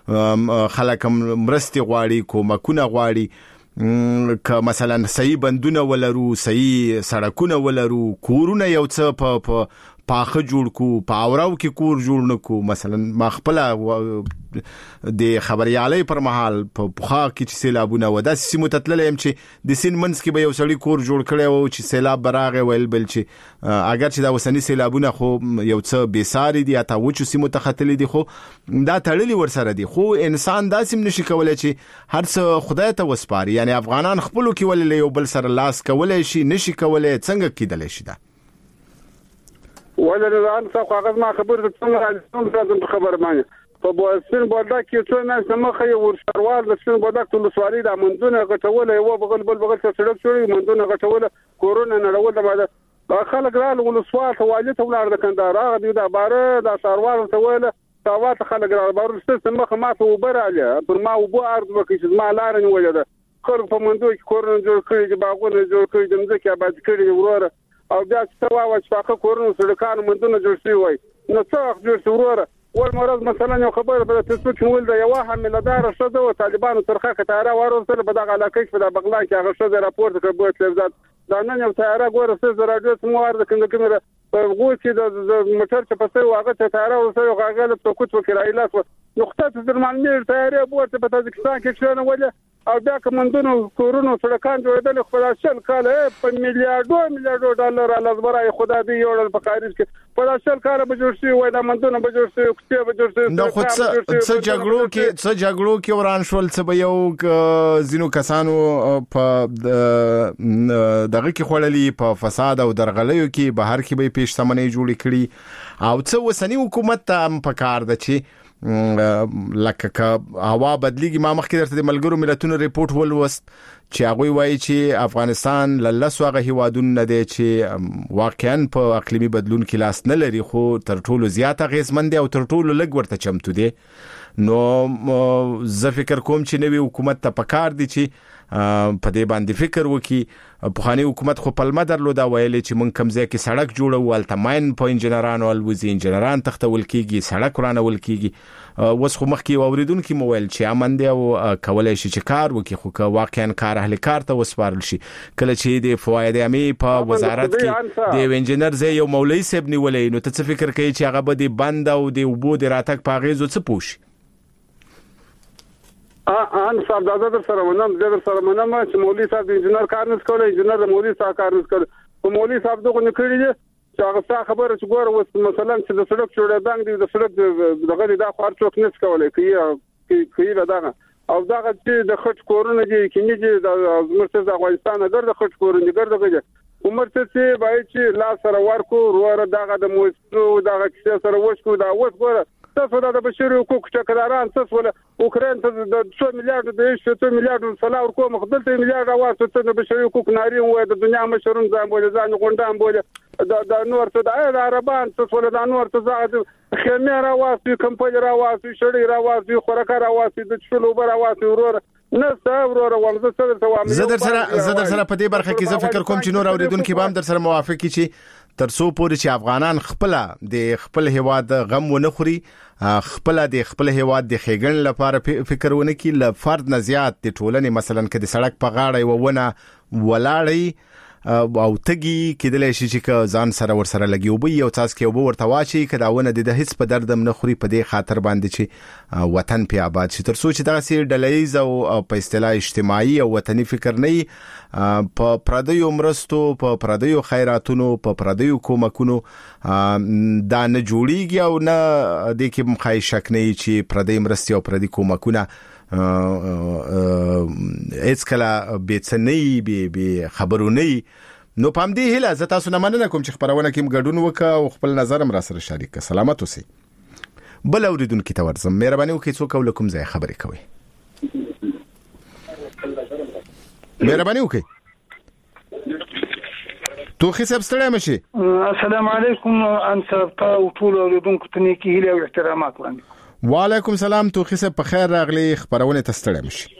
خلک مرستي غواړي کومکونه غواړي که مثلا صحیح بندونه ولرو صحیح سړکونه ولرو کورونه یو څه په پاخه جوړ کو پاوراو کې کور جوړ نکو مثلا ما خپل د خبريالي پر مهال په پخا کې چې سیلابونه و د سیمو تتللم چې د سین منس کې به یو سړی کور جوړ کړي او چې سیلاب براغه ویل بل چې اگر چې دا وسنی سیلابونه خو یو څه بیساری دي اته و چې سیمو تختلې دي خو دا تړلې ورسره دي خو انسان داسم نشي کولای چې هر څه خدای ته وسپاري یعنی افغانان خپل کې ولې یو بل سره لاس کولای شي نشي کولای څنګه کېدلی شي دا ولا الان ساق کاغذ ما خبر څنګه خبر مانه په بوسن بودا کې څو نه سمخه ورشروال د سن بودا ټول سوالي د مندونه غټول یو بغل سړک شوړي مندونه غټول کورونا نړول د بعد خلک رال ولسوال توالي ته ولر د کندهار هغه دی د بار د سروال ته ویل تاوات خلک رال بار سمخه ما ته وبراله پر ما وبو ارض وکي چې ما لار نه ولیده خلک په مندو کې کورونا جوړ کړی د باغونه جوړ کړی د مځکه آباد کړی وروره او بیا چې وا و چې فقط کورونو سړکانو مندونه جوړ شي وای نو څه جوړ شي وروره ول مرز مثلا یو خبر په تاسو کې ول د یو حملدار شته او طالبانو ترخه کتاره ورسره په دغه علاقه کې په بغلان کې هغه شته راپورټ کړ بوت لفظات دا نن یو تیاره ګوره څه راډیو سموار د کمره په غو چې د موټر چې پسې واغه ته تیاره ورسره غاغله په کوټ وکړای لاس نقطه درمانمیر تیاره بوت په تاجکستان کې شنه ول او بیا کومندونو کورونو سړکان جوړېدل خو 10 کال په میلیارډو ډالر لازمرای خدای دې یوړل په کاریز کې په 10 کال به جوړ شي وای دا مندونه به جوړ شي کوڅه به جوړ شي نو خو څه جګړو کې وران شول څه به یو زینو کسانو په دغه کې خړلې په فساد او درغلیو کې بهر کې به پیش سمنې جوړې کړي او څه وسنی حکومت ته په کار ده چې لکه هوا بدلیږي. ما مخکې درته د ملګرو ملتونو ریپورت ولوست چې هغه وایي چې افغانستان لسوغه هیوادونه نه دي چې واقعا په اقلیمي بدلون کې لاس نه لري خو تر ټولو زیاته غیزمن دي او تر ټولو لږ ورته چمتو دي. نو زه فکر کوم چې نوی حکومت ته پکار دي چې په دې باندې فکر وکړي. په حکومت خو پلمه درلوده ویلې چې مونږ کمزې کې سړک جوړو التماین په انجنیرانو الوزي انجنیران تختول کیږي سړک ورانول کیږي. وس خو مخکې اوریدونکو موبایل چې امن دی او کولای شي چې کار وکړي خو که واقعا کار اهل کار ته وسپارل شي کله چې د فواید عامه په وزارت کې د انجنیر زې یو مولوی صاحب نیولې نو ته څه فکر کوي چې هغه به د بند او د وبو د راتګ په غیزو څه پوښي؟ ان صاحب دا در سره ونم چې مولوی صاحب د انجنیر کار نس کولای انجنیر د مولوی صاحب کار نس کولای او مولوی صاحب دغه نکړي دي چې هغه څه خبره چې ګوره وس مثلا چې د سړک جوړېدل دي د سړک دغه د خار څوک نس کولای کوي دغه او دغه چې د خټ کورونه دي کینی دي د مرتضی افغانستان اگر د خټ کورونه ګرځي عمر څه بای چې لا سره ورکو وروره دغه د موسو دغه چې سره وښکو دا وښ ګوره تاسو د بشري حقوق ټکراران تاسو ول اوکرين ته د 2 میلیارډ د 2 میلیارډ سلا ورکو مخدلته میلیارډ اواز ته د بشري حقوق ناري و د دنیا مشرون ځان بوله ځان غونډان بوله د نور ته د عربان تاسو ول د نور ته ځای خمیر اواز کمپنی راواز شړې راواز خورکار راواز د چلو بر راواز ورور نه صبر ورو زه در سره په دې برخه کې زه فکر کوم چې نور اوریدونکو به هم در سره موافق کی چې ترڅو پورې چې افغانان خپل هیواد غم ونه خوري خپل هیواد د خېګن لپاره فکر ونه کی ل فرد نه زیات د ټولنې مثلا کې د سړک په غاړه وونه ولاړی او تګي کېدلای شي چې ځان سره ور سره لګي او به یو تاس کې او ورته واچي کداونه د هیڅ په دردم نه خوري په دې خاطر باندې چې وطن په آباد شي ترڅو چې دغه سي ډلېز او په اصطلاح اجتماعي او وطني فکر نه په پردیو مرستو په پردیو خیراتونو په پردیو کومکونو دا نه جوړیږي او نه د کې مخایشک نه چې پردی مرستي او پردی کومکونه هیڅ کله بیتسنی به خبرونه نو پام دی هله زه تاسو نه مننه کوم چې خبرونه کې مګډون وکا او خپل نظر هم را سره شریک ک سلامت اوسئ. بل اوریدونکو ته ورزم مهرباني وکړئ څوک ولکم ځای خبرې کوي مهرباني وکړئ. توخي صاحب ستړی مشي. السلام علیکم انت او ټول اوریدونکو ته نیکی هیله او احترامات وړاندې. وعلیکم سلام توخي صاحب په خیر راغلی خبرونه ته ستړی مشي.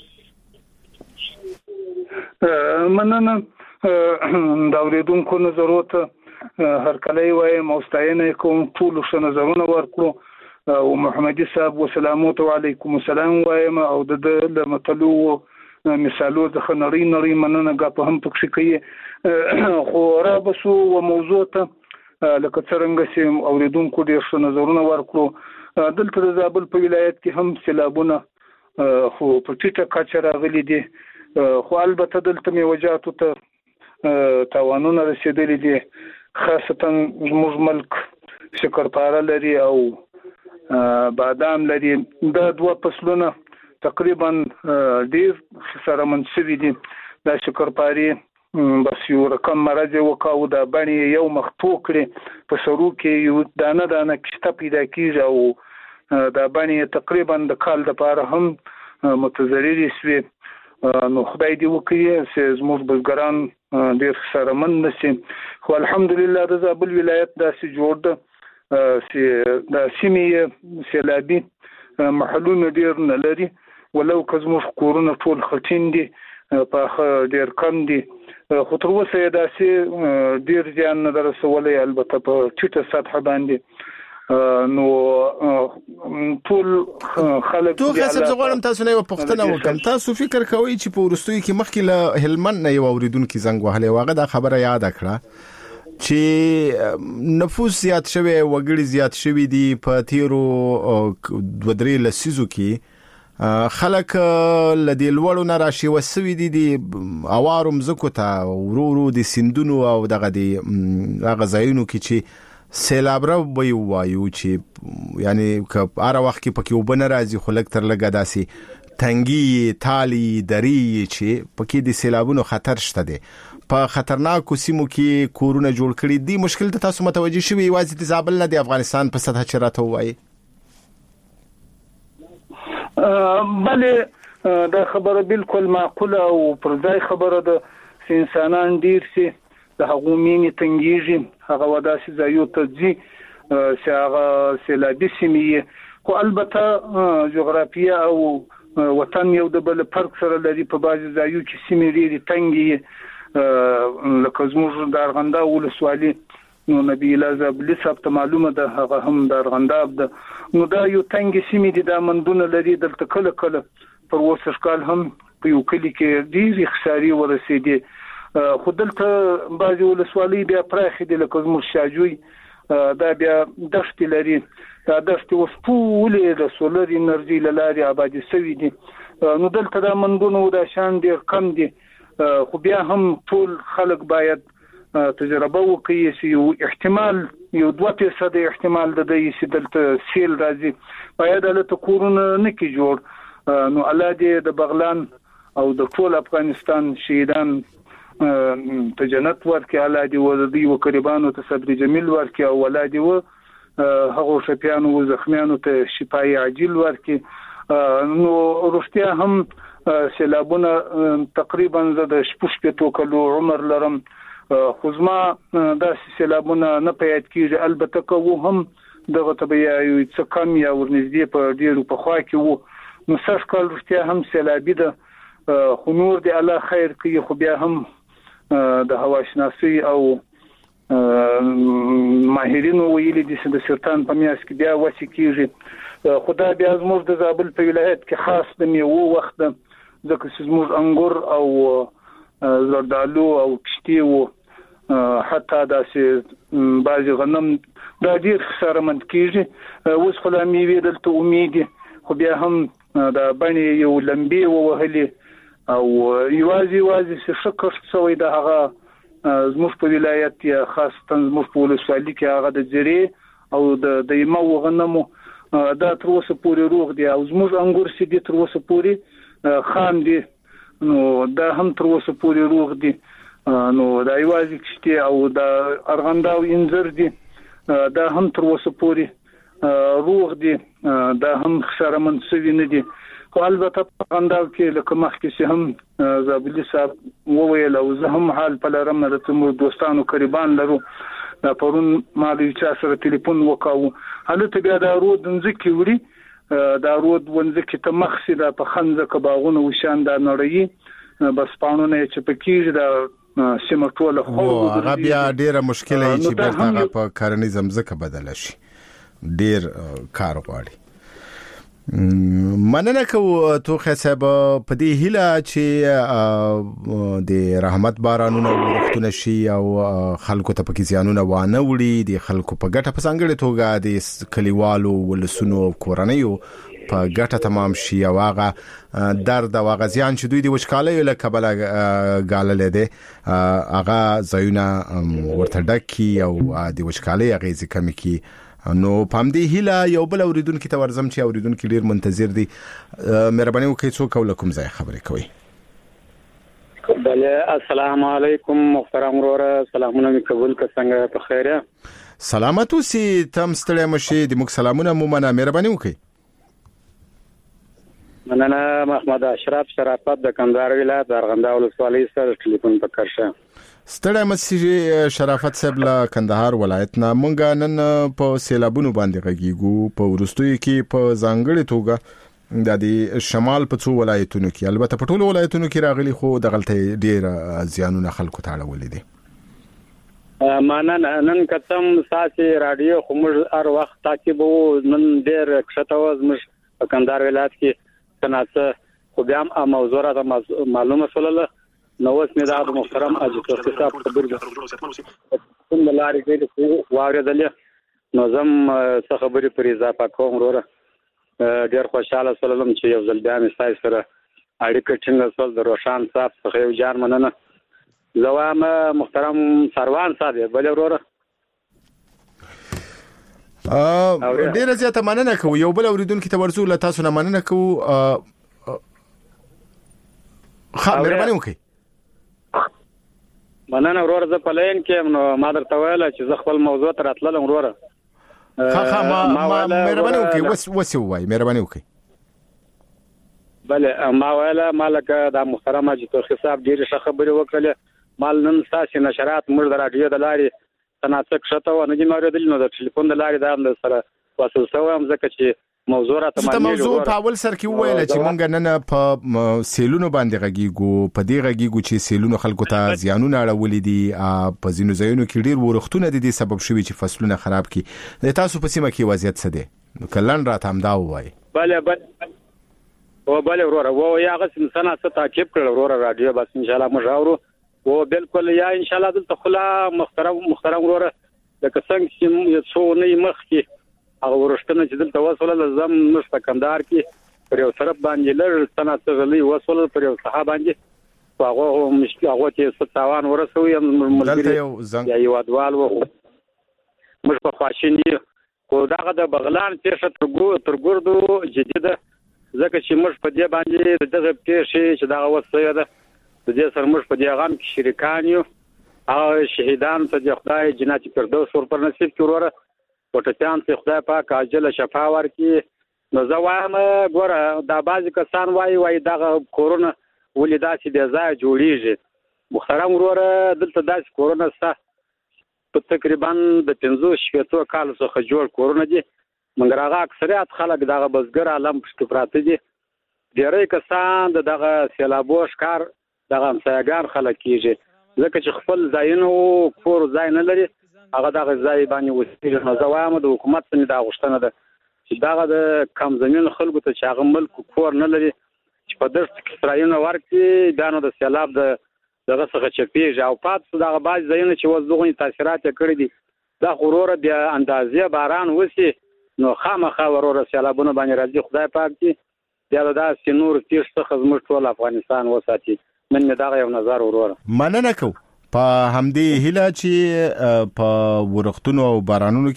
مننه دا اوریدونکو نظرات هر کله وای مستعینه کوم ټول څه نظرونه ورکړو او محمدي صاحب وسلامات علیکم السلام وایم او د مطلو مثالو د خنري مننه غا هم پکې کوي خو را بسو او موضوع ته لکه څنګه چې اوریدونکو ډیر څه نظرونه ورکړو دلته د زابل په ولایت کې هم سیلابونه خو په ټیټه کچه راغلي دي خو البته دلته میوجاتو ته تاوانونه رسیدلي دي خاصتا زموږ ملک شکرپاره لري او بادام لري دا دوه فصلونه تقریبا ډیر سره منسوي دي د شکرپاري بس یو رقم مرزه وکاو د باندې یو مخطو کړي په سرو کې یو دانه کشته پیدا کیږي او د باندې تقریبا د کال د پاره هم متضرر شي نو خدای دې وکړي چې زموږ بزګران ډیر سره من نشي خو الحمدلله د زابل ولایت داسې جوړ ده چې د سیمې سیلابي محلونه ډیر نه لري ولو که زموږ کورونه ټول خټین دي په ډیر کم دي خو تر اوسه داسې ډیر ځان نه درسولې البته په ټیټه سطح باندې نو ټول خلک تو خاصه زغړم تاسو نه پښتنه وکم تاسو فکر کوئ چې په ورستوي کې مخکې له هلمند نه یو اوریدونکو زنګ وهله واغه دا خبره یاد کړه چې نفوس زیات شوی وګړي زیات شوی دي په تیرو 2-3 لسیزو کې خلک لدی لوړو نه راشي وسوي دي اوارم زکو ته ورو د سندونو او دغه د غزاینو کې چې سیلاب را وایو چې یعنی که هر وخت کې پکې وبنه راځي خو لک تر لګه داسي تنګي تالي دري چې پکې د سیلابونو خطر شته دي په خطرناکو سیمو کې کورونه جوړ کړي دي مشکل ته تاسو متوجي شوي واځي د زابل نه د افغانستان په سطح چرته وایي بله دا خبره بالکل معقوله او پر ځای خبره ده انسانان ډیر سي د هغو مینې تنګیږي هغه وداسې ځایو ته ځي چې هغه سیلابي سیمې خو البته جغرافیه او وطن یو د بل فرق سره لري په بعضې ځایو کې سیمې ډېرې تنګې لکه زموږ د ارغنداب ولسوالي نو نبی الله زابلي صاحب ته معلومه ده هغه هم د ارغنداب ده نو دا یو تنګ سیمې دي د مندونه لري دلته کله کله پر اوسه کال هم په یو کلی کې ډېرې خسارې ورسېدې خو دلته بعضې ولسوالۍ بیا پراخې دي لکه زموږ شاجوی دا بیا دښتې لري دا دښتې اوس ټولې د سولر انرژي له لارې آبادي شوي دي نو دلته دا مندونه دا شان ډېر کم دي خو بیا هم ټول خلک باید تجربه وکړي چې یو احتمال یو 2% احتمال د دې چې دلته سیل راځي باید له کورونه نه کې جوړ نو الله دې د بغلان او د ټول افغانستان شهیدان ته جنت ورکړي الله دې ودی وکړبانو ته صبر جمیل ورکړي او الله دې هغه شپيانو او زخمیانو ته شفای عاجل ورکړي نو روغتیا هم سیلابونه تقریبا د 15 کلو عمر لرم خو زما دا سیلابونه نه پیاد کیږي البته که هم دغه طبيعي یو څه کم یا ورنږدې په ډیرو په خوا کې وو نو سږ کال روغتیا هم سیلابي ده خو نور دی الله خیر کوي خو بیا هم د هواشناسي او ماهرینو ویلي دي چې د سرطان په میاشت کې بیا وڅ کیږي خدا بیا زموږ د زابل په ولایت کې خاص د میوه وخت ځکه چې زموږ انګور او زردالو او کشتي وو حتی داسې بعضی غنم دا ډیر خساره مند کیږي اوس خو لا میوې دلته امید خو بیا هم دا باندې یو لمبي ووهلې او یوازې چې شکر شوی د هغه زموږ په ولایت یا خاصه زموږ په ولسوالۍ کې هغه د جری او د دیمه وغنمو دا تر اوسه پورې روغ دي او زموږ انګور سي دي تر اوسه پورې خام دي نو دا هم تر اوسه پورې روغ دي نو دا یوازې کشتي او دا ارغنداو انځر دي دا هم تر اوسه پورې روغ دي دا هم خساره منسوي نه دي خو البته په ارغنداو کې لکه مخکې هم زابلي صاحب وویل او زه هم حال په لرم د زموږ دوستانو قریبان لرو دا پرون ما د چا سره ټلیفون وکاو هلته بیا دا رود ځکه وړي دا رود ونځکه ته مخسي دا په خنځه کباغونه وشان دا نړۍ بس پانونه چې پکې دا سیمه ټوله خو هغه بیا ډیره مشکله چې برتاغه په کارنیزم زکه بدل شي ډیر کار غواړي مننه کوم توخه صاحب په دې هیله چې د رحمت بارانونه ورختونه شي او خلکو ته پکې زیانونه وانه وړي د خلکو په ګټه په څنګه توګه د کلیوالو ولسونو کورنیو په ګټه تمام شي او هغه درد او هغه زیان چې دوی د وشکالۍ له کبله غالل دي هغه زایونه ورته ډکی او د وشکالۍ هغه ځکه کی نو پام دی هیله یو بل اوریدونکو ته ورزم چې اوریدونکو ډیر منتظر دي مهرباني وکړئ څوک ولکم ځای خبرې کوي بله السلام علیکم محترم وروره سلامونه می قبول که څنګه په خیره سلامت اوسئ تم ستړي مشي د موږ سلامونه مو منه مهرباني وکړئ مننه محمد اشرف شرافت د کندهار ولایت د ارغنداب ولسوالۍ سره ټلیفون پکړشه ستړی مسیح شرافت صاحب له کندهار ولایت نه مونږ نن په سیلابونو باندې غږیږو په ورستوي کې په ځانګړي توګه د شمال په څو ولایتونو کې البته په ټولو ولایتونو کې راغلي خو د غلطۍ ډیر زیانونه خلکو ته اړولې دي نن کتم ساسي رادیو خو موږ هر وخت تعقیبو نن ډیر کښته وز په کندهار ولایت کې تناسه خو بیا هم موضوع را معلومه شوله نو اوس مې دا د محترم اجازه صاحب خبرې کوم لارې کې واردلې نو زم څه خبرې پر اضافه کوم وروره ډیر خوشاله سولم چې یو ځل بیا مې ستاسو سره اړیکه ټینګه شول. د روشان صاحب څخه یو جار مننه. زوام محترم سروان صاحب بل وروره ډیره زیاته مننه کوو. یو بل اوریدونکو ته ورسول تاسو نه مننه کوو. مهرباني وکړئ. مننه وروره. زه په لین کې نو ما درته ویل چې زه خپل موضوع ته راتلم وروره. مهرباني وکړئ. وسه وای مهرباني وکړئ. بله ما ویل مالک د محترم حاجی توخی صاحب ډیره ښه خبرې وکړه. مال نن تاسو نشرات موږ د رادیو د لارې تناسق شته و نه دي ماریدل نو د ټلیفون د لارې د سره وصل شوم ځکه چې موضوع راته معنی موضوع په اول سر کې ویل چې مونږ نن په سیلونو باندې غږیږو. په دې غږیږو چې سیلونو خلکو ته زیانونه اړولې دي. په ځینو ځایونو کې ډیر ورختونه د دې سبب شوي چې فصلونه خراب کړي. د تاسو په سیمه کې وضعیت څه دی؟ کلن راته هم دا وایي. بله وروره و یا غسم سنه څه تعقیب کړل وروره رادیو بس ان شاء الله موږ اورو و بالکل یا ان شاء الله دلته خلا محترم وروره د کسنګ چې څو نه مخ کې هغه ورشتنه چې دلته وصله لازم نشته کندهار کې پر یو طرف باندې لږ سنه څه غلي وصله پر یو صحابه باندې هغه مشکل هغه چې ستاوان ورسوي ملګری یا یو ادوال و مش په خاصنی کو داغه د بغلان چې ترګردو جديده ځکه چې موږ په دې باندې دغه پیښې چې دغه وسیله ده د دې سره موږ په دې غم کې شریکان یو او شهیدان ته د خدای جنت فردوس ور پر نصیب کړوره پټتان ته خدای پاک عاجل شفا ورکړي. نو زه وایم ګوره دا بعض کسان وایي دغه کورونا ولې داسې د ځای جوړیږي. محترم وروره دلته داسې کورونا په تقریبا د 15 کال څخه جوړ کورونا دی. مګر هغه اکثریت خلک دغه بزګر عالم پښتو پراته دي. ډېری کسان دغه سیلابو ښکار دغه امسایګان خلک کیږي ځکه چې خپل ځایونو کور ځای نه لري هغه دغه ځای باندې وسیږي. نو زه وایم د حکومت څخه دا غوښتنه ده چې دغه د کم زمین خلکو ته چې هغه ملک کور نه لري چې په دشت کې سرایونه ورکړي بیا نو د سیلاب دغه څخه چپیږي او پات دغه بعض ځایونه چې وزدغونی تاثیرات کړي دي دا غروره د اندازې باران وسی نو خامخا وروره سیلابونه باندې راځي. خدای پاک دې دا د سينور تیش څخه زموږ ټول افغانستان وساتي. من دا یو نظر وروره مننه کو په همدې هیله چې په ورختونو او بارانونو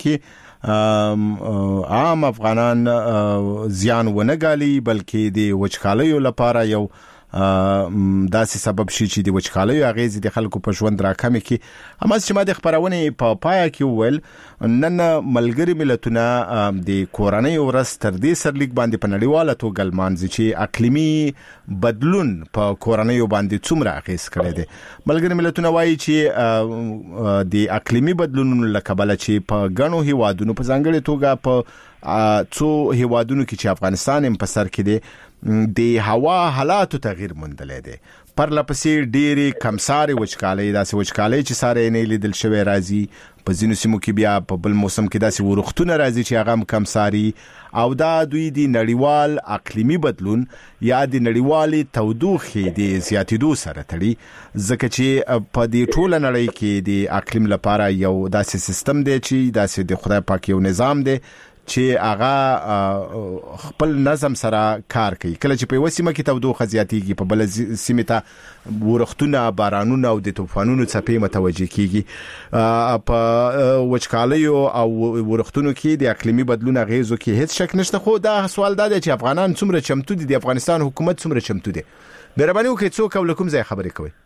کې عام افغانان زیان ونه ګالي بلکې د وچکالیو لپاره یو داسې سبب شي چې د وچکالیو اغیزې د خلکو په ژوند راکمې کی. هماس چې ما د خبرونه په پایا کې ویل نن ملګری ملتونه د کورنۍ ورځ تر دې سرلیک باندې په نړیواله توګه لمانځي چې اقلیمي بدلون په کورنۍ باندې څومره اغیز کړی دی. ملګری ملتونه وایي چې د اقلیمي بدلونونو لکبله چې په غنو هیوادونو په ځانګړي توګه په څو هیوادونو کې چې افغانستان هم په سر کې دی د هوا حالاتو تغییر موندلې دي. پر لپسې ډېری کمساري وچکالۍ داسې وچکالۍ چې ساره نه لیدل شوی راځي. په ځینو سیمو کې بیا په بل موسم کې داسې ورختونه راځي چې هغه کمساري او دا دوی د نړیوال اقلیمي بدلون یا د نړیوالې تودوخې د زیاتېدو سره تړي ځکه چې په دې ټوله نړۍ کې د اقلیم لپاره یو داسې سیستم دی چې داسې د خدای پاک یو نظام دی چې هغه خپل نظم سره کار کوي. کله چې په وسیمه کې تودوخه زیاتېږي په بل سیمه ته ورختونه بارانونه او د طوفانونو څپې متوجه کیږي. په وچکالیو او ورختونو کې د اقلیمي بدلون غیزو کې هیڅ شک نشته. خو دا سوال دا دی چې افغانان څومره چمتو دي د افغانستان حکومت څومره چمتو دی؟ مهرباني وکړئ څوک او کوم ځای خبرې کوي؟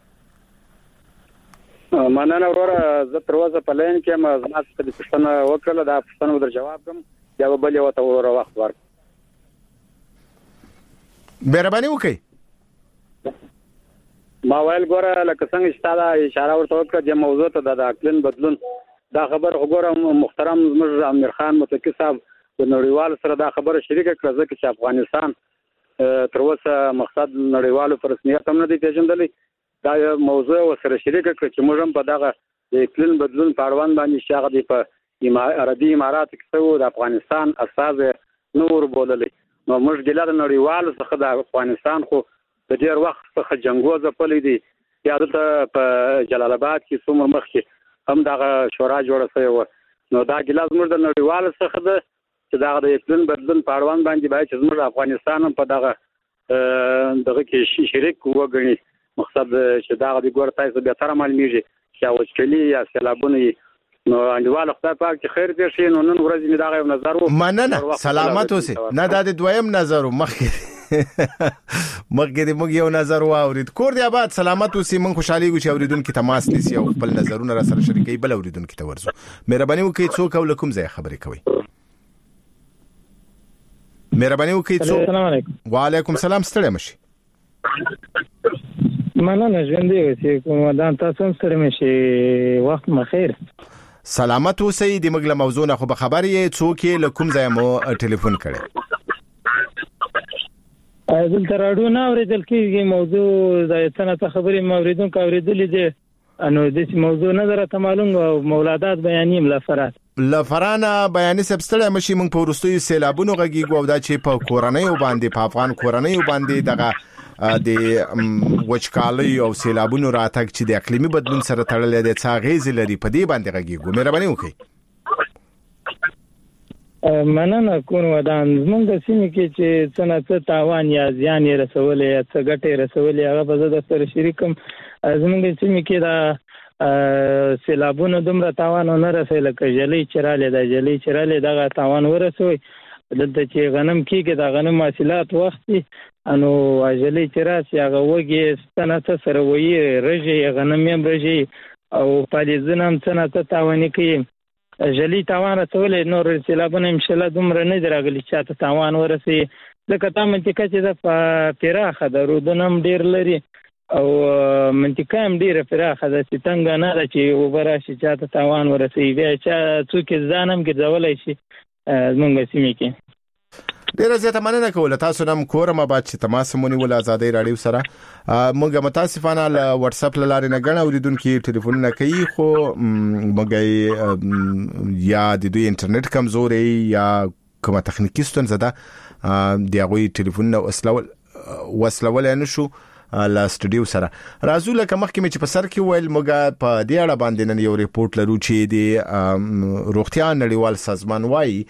مننه وروره زه تر اوسه په لین کې ما زما څخه د پښتنه وکړه دا پښتنه در جواب کوم یا بل یو ته وروره وخت ورک. مهرباني وکړئ. ما ویل ګوره لکه څنګه چې تا اشاره ورته وکړه د موضوع ته د اقلیم بدلون دا خبر وګوره محترم زموږ امیر خان متکی صاحب د نړیوال سره دا خبره شریکه کړه ځکه چې افغانستان تر اوسه مقصد نړیوالو پر رسمیت هم نه دی پیژندلی. دا موضوع سره شریکه کړه چې موږ هم په دغه د اقلیم بدلون په اړوند باندې شاغ دی په عربي امارات کې څو د افغانستان اساس نور بوللې. نو موږ د لاره نړیوال څخه د افغانستان خو د ډیر وخت څخه جنگوز پلي دي یا د په جلال آباد کې څومره مخکې هم دغه شورا جوړه شوی و. نو دا ګلاس موږ د نړیوال څخه د چې دا د اقلیم بدلون په اړوند باندې باید چې زموږ افغانستان په دغه کې شریک وګڼي. مقصد چې دا د ګور تاسو به تر معلومیږي چې وچکلي یا سیلابونه نو انډیوال خدای پاک چې خیر دې شي. نو نن ورځ می دا یو نظر و مننه سلامت اوسه. نه دا د دویم نظر مخکې د موږ یو نظر واورید. کور دی آباد سلامت اوسه. من خوشحالي ګو چې اوریدونکو تماس نیسی او خپل نظرونه را سره شریکي بل اوریدونکو ته ورزو. مهرباني وکړئ څوک او لکم ځای خبرې کوي. مهرباني وکړئ څوک. السلام علیکم. وعلیکم السلام. ستړي مشي. مننه ژوند دی چې کوم دان تاسو سره مشي. وخت مخیر. سلامت اوسئ. د مګله موضوع نه خو به خبر یې څوک له کوم ځای مو ټلیفون کړي. دلته راډیو نه اورېدل کېږي. موضوع د څه خبرې موریدونکو اورېدلې دي. انو د دې موضوع نه درته معلوم او مولادات بیانیم لفرانه بیانې سبستړی مشي. موږ په ورستوي سیلابونو غږیږو او دا چې په کورنۍ باندې په افغان کورنۍ باندې دغه د وچکالۍ او سیلابونو راتګ چې د اقلیمي بدلون سره تړلې ده څه غیزې لري په دې باندې غږیږو. مهرباني وکړئ. مننه کوم ودان زمونږ د سیمې کې چې څنګه تاوان یا زیان رسولې یا څه ګټه رسولې هغه په زړه سره شریکم. زمونږ د سیمې کې دا سیلابونو دومره تاوان نه رسېل لکه جلې چرالې دغه تاوان ورسوي. دلته چې غنم کېږي د غنم حاصلات وختي انو جلې چراسي هغه وږي ستنه سره وایي رژې غنم هم رژې او پالیزونه هم څنګه تاوان کوي. جلې تاوان رسولې نور سیلابونه ان شاء الله دومره نه درغلي چې ته تاوان ورسي. لکه تا منطقه چې د پراخه د رودونم ډیر لري او منطقه هم ډیره پراخه ده چې څنګه نه ده چې وبراشي چې ته تاوان ورسي. بیا چې څوک ځانم ګرځولای شي زمونږ سیمې کې. ډیره زیاته مننه کوله. تاسو نم کورم آباد چې تماس مونږ ول آزادۍ رادیو سره. موږ متاسفانه ل واتس اپ لاره نه غنه اوریدونکو ټلیفون نه کوي خو موږ یا د دوی انټرنیټ کمزوري یا کومه تخنیکی ستونزه ده دی هغه ټلیفون نو وصلول نه شو لا استودیو سره. راځو لکه مخکې چې په سر کې ویل موږ په دې اړه باندې نن یو ریپورت لرو چې د روغتیا نړیوال سازمان وايي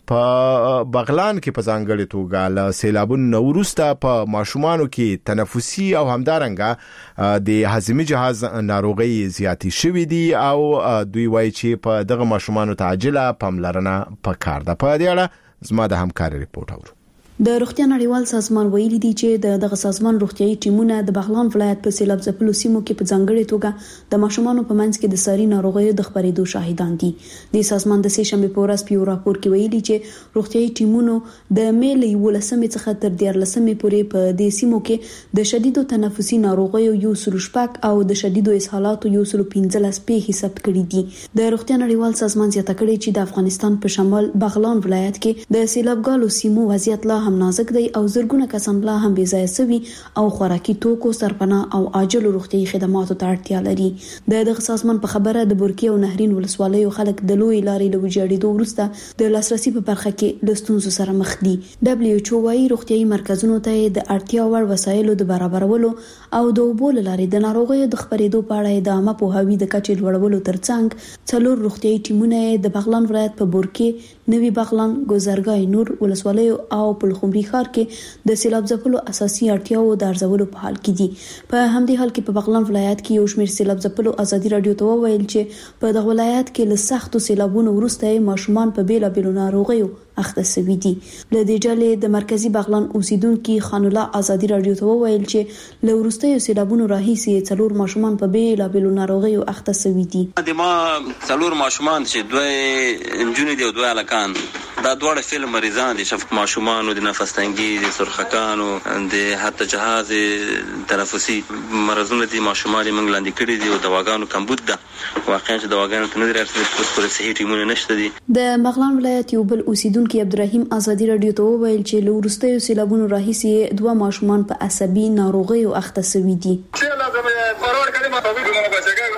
په بغلان کې په ځانګړي توګه له سیلابونو وروسته په ماشومانو کې تنفسي او همدارنګه د هضمي جهاز ناروغي زیاتې شوې دي او دوی وایي چې په دغه ماشومانو ته عاجله پاملرنه پکار ده. په دې اړه زما د همکاري ریپورت اورو. د روغتیا نړیوال سازمان ویلي دی چې دغه سازمان روغتيایي ټیمونه د بغلان ولایت په سیلاب ځپلو سیمو کې په ځانګړي توګه د ماشومانو په منځ کې د ساري ناروغیو د خبرېدو شاهدان دي. د سازمان د سې شنبه په ورځ په یو راپور کې ویلي چې روغتيایي ټیمونو د میلې 18 څخه تر 14 پورې په دې سیمو کې د شدیدو تنفسي ناروغیو یو سلوشپک او د شدیدو اسهالاتو یو سلو 15 په حساب کړی دي. د روغتیا نړیوال سازمان زیاته کړی چې د افغانستان په شمال بغلان ولایت کې د سیلابګالو سیمو وضعیت لا هم نازک دی او زرګونه کسان لا هم بې ځای سوي او خوراکي توکو سرپناه او عاجل روغتيایي خدماتو ته اړتیا لري. دغه سازمان په خبره د بورکی او نهرین ولسوالیو خلک د لوی لارې له وجاړېدو وروسته د لاسرسي په برخه کې له ستونزو سره مخ دي. WHO وايي روغتيایي مرکزونو ته د اړتیا وړ وسایلو د برابرولو او د اوبو لارې د ناروغیو د خبرېدو په اړه د عامه پوهاوي د کچې لوړولو ترڅنګ څلور روغتيایي ټیمونه د بغلان ولایت په بورکی، نوی بغلان، ګوزرګای نور ولسوالیو او پلخمري ښار کې د سیلاب ځپلو اساسي اړتیاو د ارزولو په حال کې دي. په همدې حال کې په بغلان ولایت کې یو شمېر سیلاب ځپلو ازادي رادیو ته وویل چې په دغه ولایت کې له سختو سیلابونو وروسته ماشومان په بیلابیلو ناروغیو اخته شوي دي. له دې ډلې د مرکزی بغلان اوسیدونکو خان الله ازادي رادیو ته وویل چې له وروستیو سیلابونو راهیسې څلور ماشومان په بیلابیلو ناروغیو اخته شوي دي. د ما څلور ماشومان چې دوه انجونې دي او دوه الکان دا دوه فعل مریضان دي شفق ماشومان د نفس تنګي د سرخکانو د حتی جهاز تنفسي مرزونه دي ماشومان موږ لاندې کړي دي او دواګانو کمبود ده واقعا چې دواګانو ته نه درته پر صحي ټیمونه نشته دي. د بغلان ولایت یو بل اوسیدونکو عبدالرحیم ازادي رادیو ته وویل چې له وروستیو سیلابونو راهیسې دوه ماشومان په عصبي ناروغیو اخته شوي دي.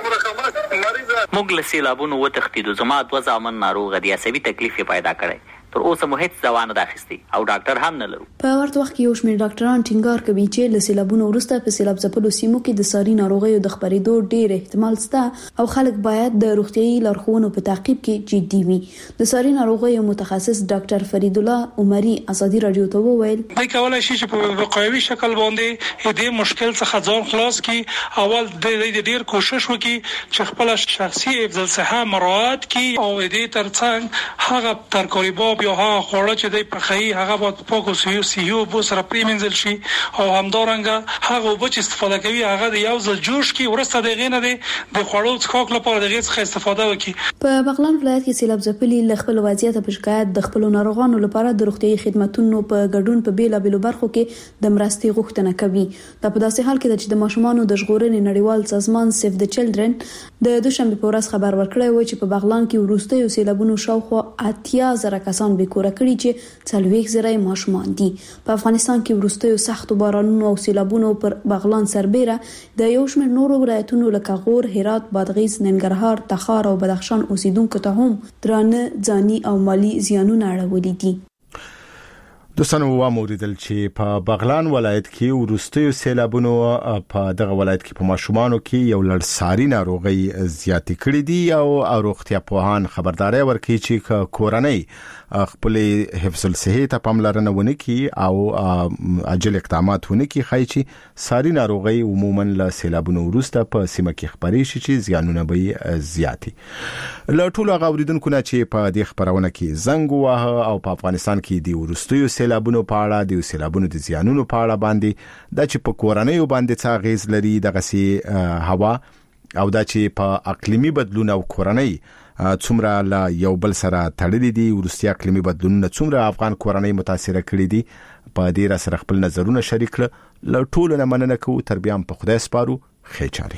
موږ له سیلابونو وتښتېدو. زما دوه زامن ناروغه دي، عصبي تکلیف پیدا کړی. تر اوسه مو هیڅ دوا نه اخیستي او ډاکټر هم نه لرو. په ورته وخت کې یو شمېر ډاکټران ټینګار کوي چې له سیلابونو وروسته په سیلاب ځپلو سیمو کې د ساري ناروغیو د خپرېدو ډېر احتمال شته او خلک باید د روغتيایي لارښوونو په تعقیب کې جدي وي. د ساري ناروغیو متخصص ډاکټر فرید الله عمري ازادي رادیو ته وویل دوی کولای شي چې په وقایوي شکل باندې دې مشکل څخه ځان خلاص کړي. اول د ډېر کوشش وکړي چې خپل شخصي حفظ الصحه مراعات کړي او دې ترڅنګ هغه ترکاریباب یا هغه خوړه چې دوی پخوي هغه باید پاک او صحي او سره پریمنځل شي او همدارنګه هغه اوبه چې استفاده کوي هغه د یو ځل جوش کړي ورسته دغه نه د خوړو څښاک لپاره دغه څخه استفاده وکړي. په بغلان ولایت کې سیلاب ځپلي ل خپل وضعیت په شکایت د خپل ناروغانو لپاره د روغتيایي خدماتو په ګډون په بیلابېلو برخو کې د مرستې غوښتنه کوي. دا په داسې حال کې چې د ماشومانو د ژغورنې نړیوال سازمان سیف د چلډرن د دوشنبه په ورځ خبر ورکړی و چې په بغلان کې وروستیو سیلابونو شاوخوا 80,000 کسان به کور کړي چې 40,000 ماشومان دي. په افغانستان کې وروستیو سختو بارانونو او سیلابونو پر بغلان سربېره د یو شمېر نورو ولایتونو لکه غور، هرات، بادغیس، ننګرهار، تخار او بدخشان اوسیدونکو ته هم درانه ځاني او مالی زیانونه اړولي دي. دوستانو واموریدل چې په بغلان ولایت کې ورستیو سیلابونو په دغه ولایت کې په ماشومانو کې یو لړ ساري ناروغي زیاتې کړې دي او روغتیا پوهان خبرداري ورکړي چې کورنۍ خپل حفظ الصحه ته پاملرنه ونکړي او عاجل اقدامات ونکړي خای چې ساري ناروغي عموما له سیلابونو وروسته په سیمه کې خبري شي چې زیانونه به زیاتی. له ټولو غوړیدونکو نه چې په دې خبرونه کې زنګ واه او په افغانستان کې دی ورستیو سیلابونو په اړه د سیلابونو د زیانونو په اړه باندې دا چې په کورنۍ باندې څه غیز لري دغه سي هوا او دا چې په اقلیمي بدلون او کورنۍ څومره لا یو بل سره تړلې دي ورستي اقلیمي بدلونونه څومره افغان کورنۍ متاثر کړي دي په دې را سره خپل نظرونه شریک کړل. له ټولو نه مننه کوو. تر بیا په خدای سپارو. خیچاري.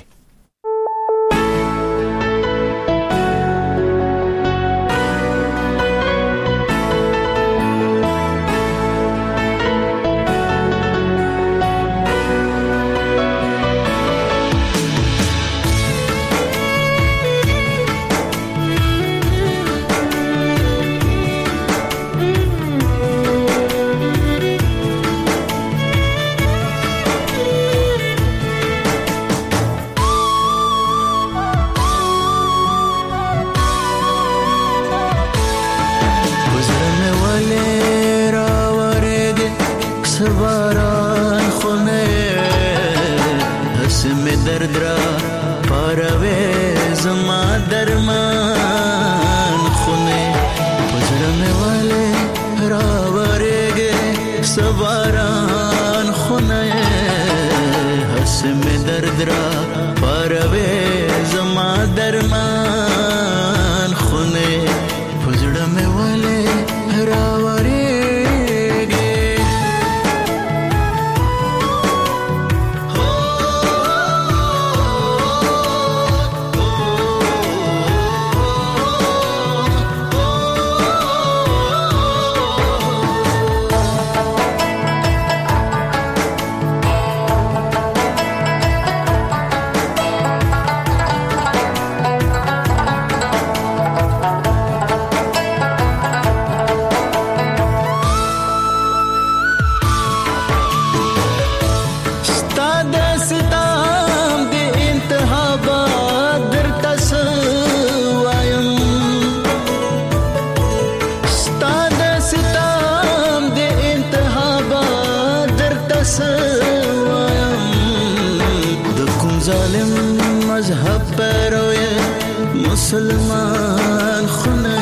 مسلمان خونه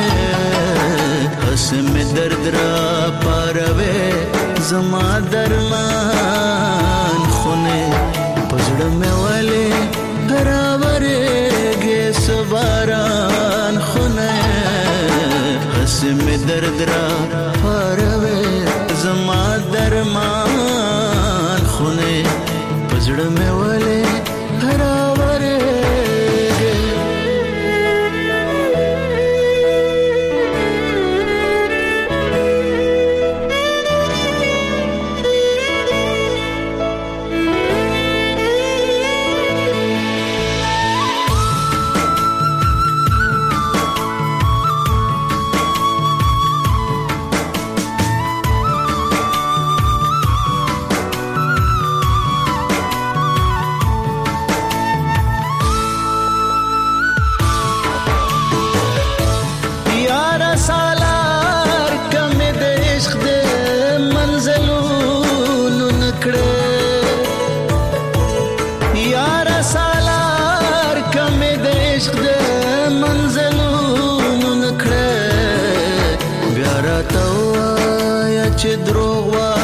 حسم درد را پاروي زما درمان خونه پزړه مې والي راورېږي سباران خونه حسم درد را پاروي زما درمان خونه پزړه مې والي یار سالار کم د عشق د منزلونو نکړه بیا راته وایا چې دروغ